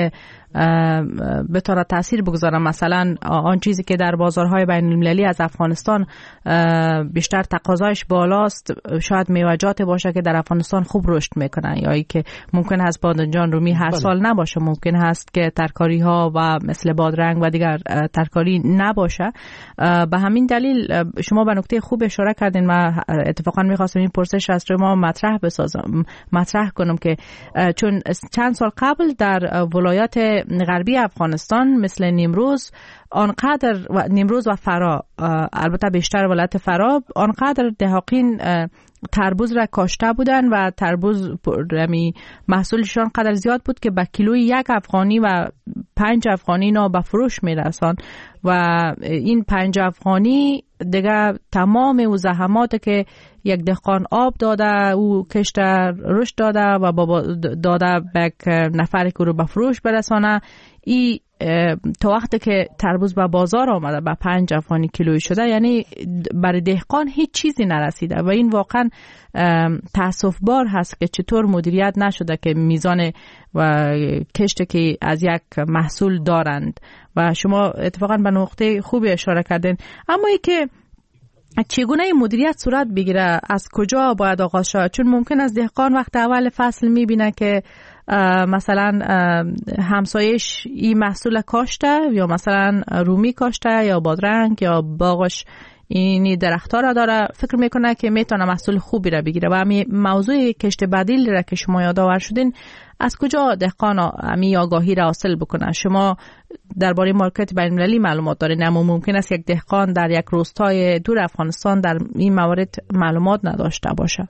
بتونه تاثیر بگذاره. مثلا آن چیزی که در بازارهای بین المللی از افغانستان بیشتر تقاضایش بالاست شاید میوه‌جات باشه که در افغانستان خوب رشد میکنه، یا ای که ممکن هست بادنجان رومی هر سال نباشه، ممکن هست که ترکاری ها و مثل بادرنگ و دیگر ترکاری نباشه. به همین دلیل شما به نکته خوب اشاره کردین. من اتفاقا میخواستم این پرسش از شما مطرح بسازم مطرح کنم که چون چند سال قبل در ولایات غربی افغانستان مثل نیمروز آنقدر و نیمروز و فرا، البته بیشتر ولایت فرا، آنقدر دهاقین تربوز را کاشته بودن و تربوز محصولشان قدر زیاد بود که به کیلوی یک افغانی و پنج افغانی نا به فروش میرسان و این پنج افغانی دیگه تمام او زحمات که یک دهقان آب داده او کشت رشد داده و بابا داده به یک نفری که رو به فروش برسانه، ای تا وقتی که تربوز به بازار آمده به پنج افغانی کیلویی شده، یعنی برای دهقان هیچ چیزی نرسیده و این واقعا تأسف بار هست که چطور مدیریت نشده که میزان و کشت که از یک محصول دارند. و شما اتفاقا به نقطه خوبی اشاره کردین. اما ای که چگونه مدیریت صورت بگیره، از کجا باید آغاز شود؟ چون ممکن است دهقان وقت اول فصل میبینه که مثلا همسایش این محصول کاشته یا مثلا رومی کاشته یا بادرنگ یا باغش این درخت‌ها را داره، فکر میکنه که میتونه محصول خوبی را بگیره. و همین موضوع کشت بدیل را که شما یادآور شدین، از کجا دهقان همین آگاهی را حاصل بکنه؟ شما درباره مارکت بین المللی معلومات دارین، اما ممکن است یک دهقان در یک روستای دور افغانستان در این موارد معلومات نداشته باشه.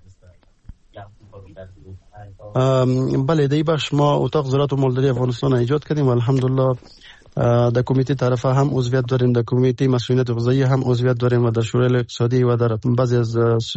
بله، در این بخش ما اتاق زراعت و مالداری افغانستان ایجاد کردیم و الحمدلله در کمیته طرفه هم عضویت داریم، در کمیته مسئولیت غذایی هم عضویت داریم و در شورای اقتصادی و در بعضی از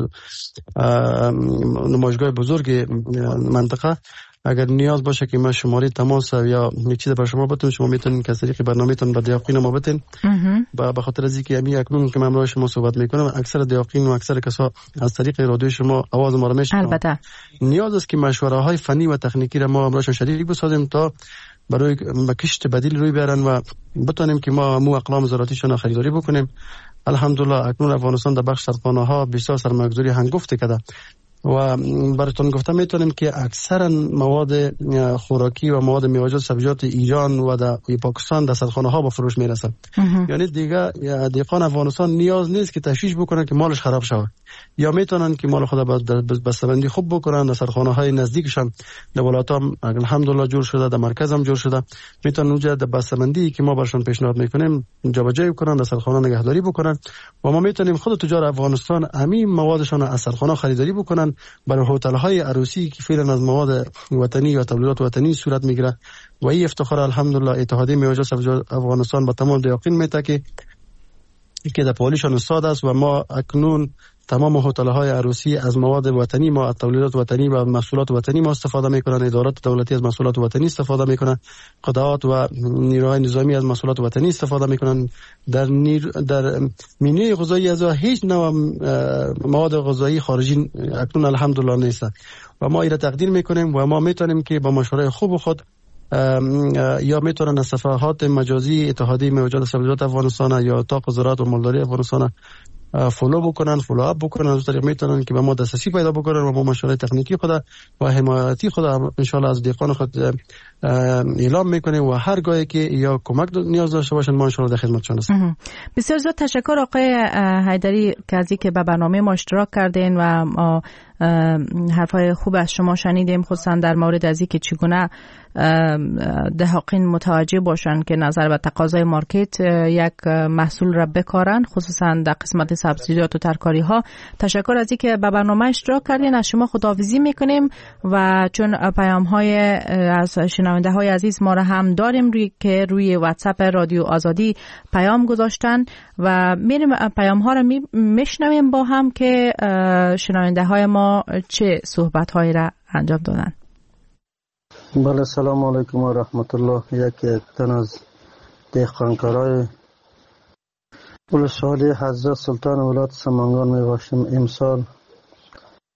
نمایشگاه بزرگ منطقه اگر نیاز باشه که ما شماره تماس یا یک چیز بر شما بتونیم، شما میتونین که از طریق برنامه‌تون به دیاقین ما بتین. و به خاطر از اینکه همین اکنون که من با شما صحبت میکنم اکثر دیاقین و اکثر کسا از طریق رادیو شما آواز ما رو میشنون. البته نیاز است که مشوره های فنی و تکنیکی را ما امروز شریک بسازیم تا برای کشت بدیل روی بیارن و بتونیم که ما مو اقلام زراعتیشون خریداری بکنیم. الحمدلله اکنون افغانستان در بخش سرخانه ها بسیار سرمایه‌گذاری هنگفت کرده و براتون گفتم میتونیم که اکثرا مواد خوراکی و مواد میوه‌جات سبزیجات ایران و در پاکستان در سرخانه ها به فروش میرسه. یعنی دیگه دهقان افغانستان نیاز نیست که تشویش بکنن که مالش خراب شود، یا میتونن که مال خود بسته‌بندی خوب بکنن. در سرخانه های نزدیکشان در ولایت هم الحمدلله جور شده، در مرکز هم جور شده، میتونن اونجا در بسته‌بندی که ما برشون پیشنهاد میکنیم جابجایی کنن، در سرخانه نگهداری بکنن و ما میتونیم خود تجار افغانستان همین موادشون از سرخانه خریداری بکنن برای هتل های عروسی که فعلا از مواد وطنی یا تولیدات وطنی صورت میگیره. و این افتخار الحمدلله اتحادیه میوه‌جات سبزیجات افغانستان با تمام دیاقین میته که که در پالیشان استاد است و ما اکنون تمام هتل های عروسی از مواد وطنی ما، از تولیدات وطنی و محصولات وطنی ما استفاده میکنن، ادارات دولتی از محصولات وطنی استفاده میکنن، قطعات و نیروهای نظامی از محصولات وطنی استفاده میکنن. در نیر... در منوی غذایی از هیچ نوع مواد غذایی خارجی اکنون الحمدلله نیست و ما ایره تقدیر میکنیم و ما میتونیم که با مشوره خوب خود یا میتونن از صفحات مجازی اتحادیه میوه‌جات سبزیجات افغانستان یا اتاق زراعت و مالداری افغانستان فولو بکنن، فولو اپ بکنن، از طریق میتونن که به ما دسترسی پیدا بکنن و ما مشورت تکنیکی خود و حمایتی خود ان شاء الله از دیقان خود اعلام میکنیم و هر گاهی که یا کمک نیاز داشته باشن ما ان شاء الله در خدمتشون هستیم. بسیار زیاد تشکر آقای حیدری که از اینکه به برنامه ما اشتراک کردین و ما حرفای خوب از شما شنیدیم، خصوصا در مورد از اینکه چگونه دهقین متوجه باشن که نظر به تقاضای مارکت یک محصول را بکارن، خصوصا در قسمت سبزیجات و ترکاری ها. تشکر از اینکه به برنامه اشتراک کردین. از شما خداحافظی میکنیم و چون پیام های از شنونده های عزیز ما را هم داریم روی که روی واتساپ رادیو آزادی پیام گذاشتن و میریم پیام ها را میشنویم با هم که شنونده های ما چه صحبت هایی را انجام دادن. بله، سلام علیکم و رحمت الله. یک یک تن از دهقانکارای ولسوالی حضرت سلطان ولایت سمنگان میباشیم. امسال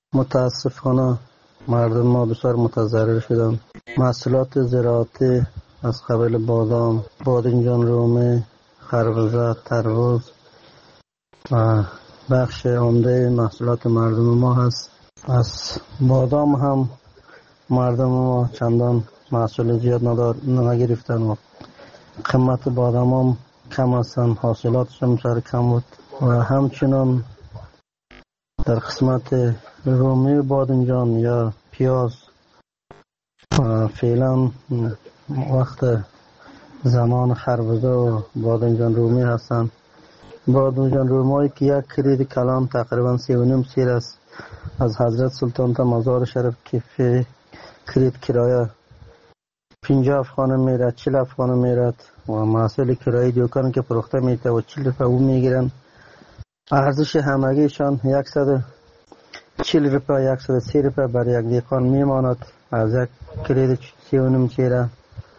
متاسفانه مردم ما بسیار متضرر شدن. محصولات زراعتی از قبل بادام، بادنجان رومی، خربزه، تربوز و بخش عمده محصولات مردم ما هست. از بادام هم مردم ما چندان محصول زیاد ندار نگرفتن و قیمت بادام هم کم هستن، حاصلاتش هم سر کم بود و همچنان در قسمت رومی بادنجان یا پیاز فعلا وقت زمان خربزه و بادنجان رومی هستن. بادنجان رومی که یک کرید کلان تقریبا سی و نیم سیر است، از حضرت سلطان تا مزار شریف که کرید کرایه پنجاه افغان میرد، چهل افغان میرد و محصول کرایه دکان که فروخته میته و چهل روپیه او میگیرن. ارزش همگیشان صد و چهل روپیه، صد و سی روپیه برای یک دکان میماند. از یک کرید سی و نیم سیره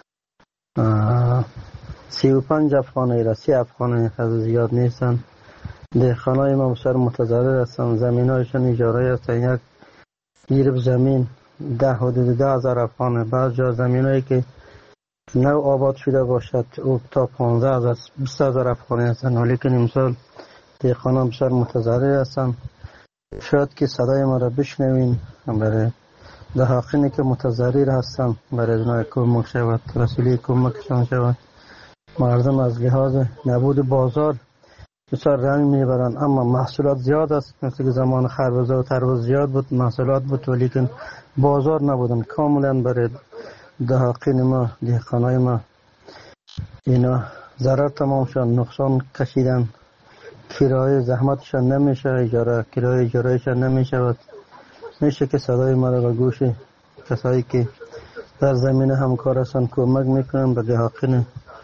سی و پنج افغان ایره، سی افغان از زیاد نیستن. دهقانای ما بسیار متضرر هستن، زمین هایشان اجاره هستن. یک گیرب زمین ده حدود ده هزار افغانه، بعض جا زمین هایی که نو آباد شده باشد او تا پانزده هزار بیست هزار افغانی هستن، ولی که امسال دهقانان بسیار متضرر هستن. شاید که صدای ما را بشنوین برای دهقانی که متضرر هستن، برای اونها کمک شود، رسولی کمکشان شود. مردم از لحاظ نبود بازار بسیار رنگ میبرن، اما محصولات زیاد است. مثل که زمان خربزه و تربوز زیاد بود، محصولات بود، ولی که بازار نبودن. کاملا برای دهقان ما، دهقانای ما اینا ضرر تمام شد، نقصان کشیدن. کرایه زحمتشان نمیشه، اجاره کرایه اجارهشان نمیشود. میشه که صدای ما را به گوش کسایی که در زمینه همکار هستن کمک میکنن به دهقان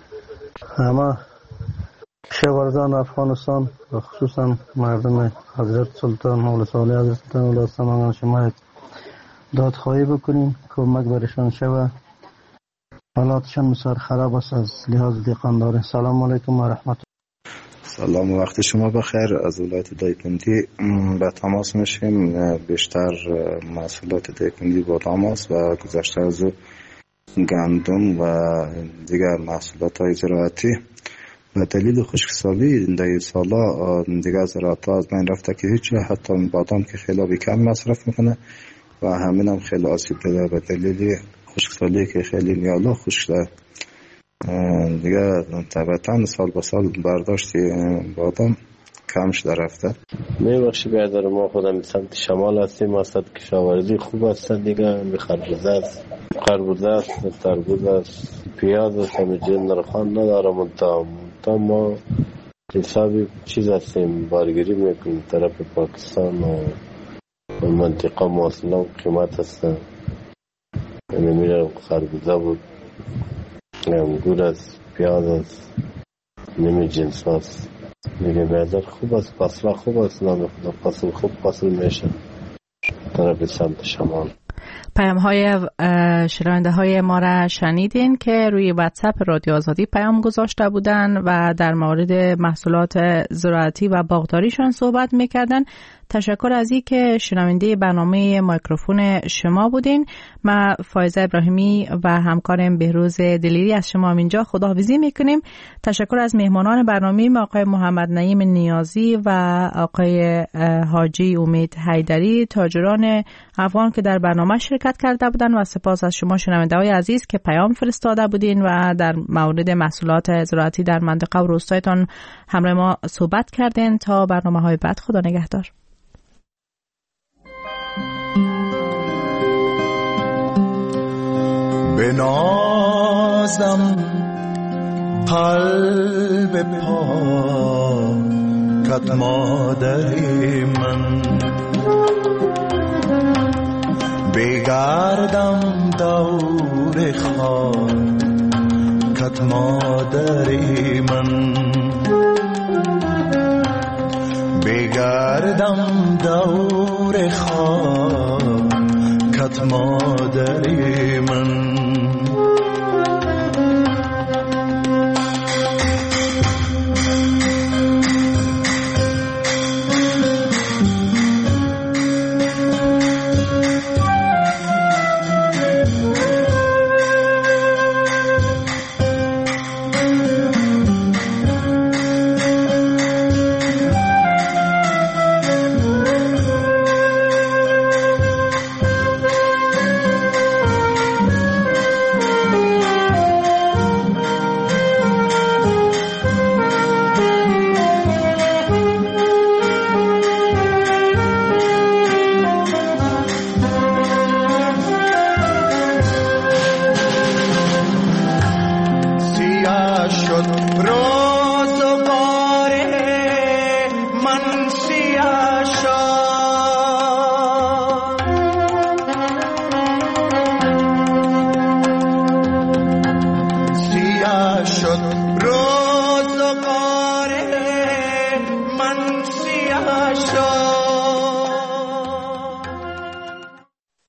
همه کشاورزان افغانستان و خصوصا مردم حضرت سلطان ولسوالی حضرت سلطان ولسوالیان شما دادخواهی بکنین، کمک برشان شود. حالاتشان بسیار خراب است از لحاظ دهقانداری. سلام علیکم و رحمت الله. سلام و وقت شما بخیر. از ولایت دایکنډي به تماس میشیم. بیشتر محصولات دایکنډي بادام است و گذشته از او گندم و دیگر محصولات های زراعتی. به دلیل خشکسالی این ده سالا دیگر زراعت ها از بین رفته که هیچ، حتی بادام که خیلی آبی کم مصرف میکنه و همین هم خیلی آسیب دیده به دلیل خشکسالی که خیلی نیالا خشک شده. دیگه طبعا سال به سال برداشتی بادام کم شده رفته. میبخشی بیادر ما خودم سمت شمال هستیم، اصد کشاورزی خوب هستن دیگه. می خربزه است، خربزه است، تربوز است، پیاز است، همه جن نرخان ندارم. تا تا ما حسابی چیز هستیم بارگیری میکنیم طرف پاکستان و منطقه موصله و قیمت هستن. یعنی میره خربزه بود، انگور است، پیاز است، نمی جنس هست دیگه. بیادر خوب است، فصله خوب است، نام خدا فصل خوب فصل میشه طرف سمت شمال. پیام های شنونده های ما را شنیدین که روی واتساپ رادیو آزادی پیام گذاشته بودن و در مورد محصولات زراعتی و باغداریشان صحبت میکردن. تشکر از این که شنونده برنامه میکروفون شما بودین. ما فایزه ابراهیمی و همکارم بهروز دلیری از شما اینجا خداحافظی میکنیم. تشکر از مهمانان برنامه ما، آقای محمد نعیم نیازی و آقای حاجی امید حیدری، تاجران افغان که در برنامه شرکت کرده بودن، و سپاس از شما شنونده های عزیز که پیام فرستاده بودین و در مورد محصولات زراعتی در منطقه و روستایتان همراه ما صحبت کردین. تا برنامه های بعد، خدا نگهدار. بنازم قلب پاکت مادری من، بگردم دور خاکت مادری من، بگردم دور خاکت مادری من.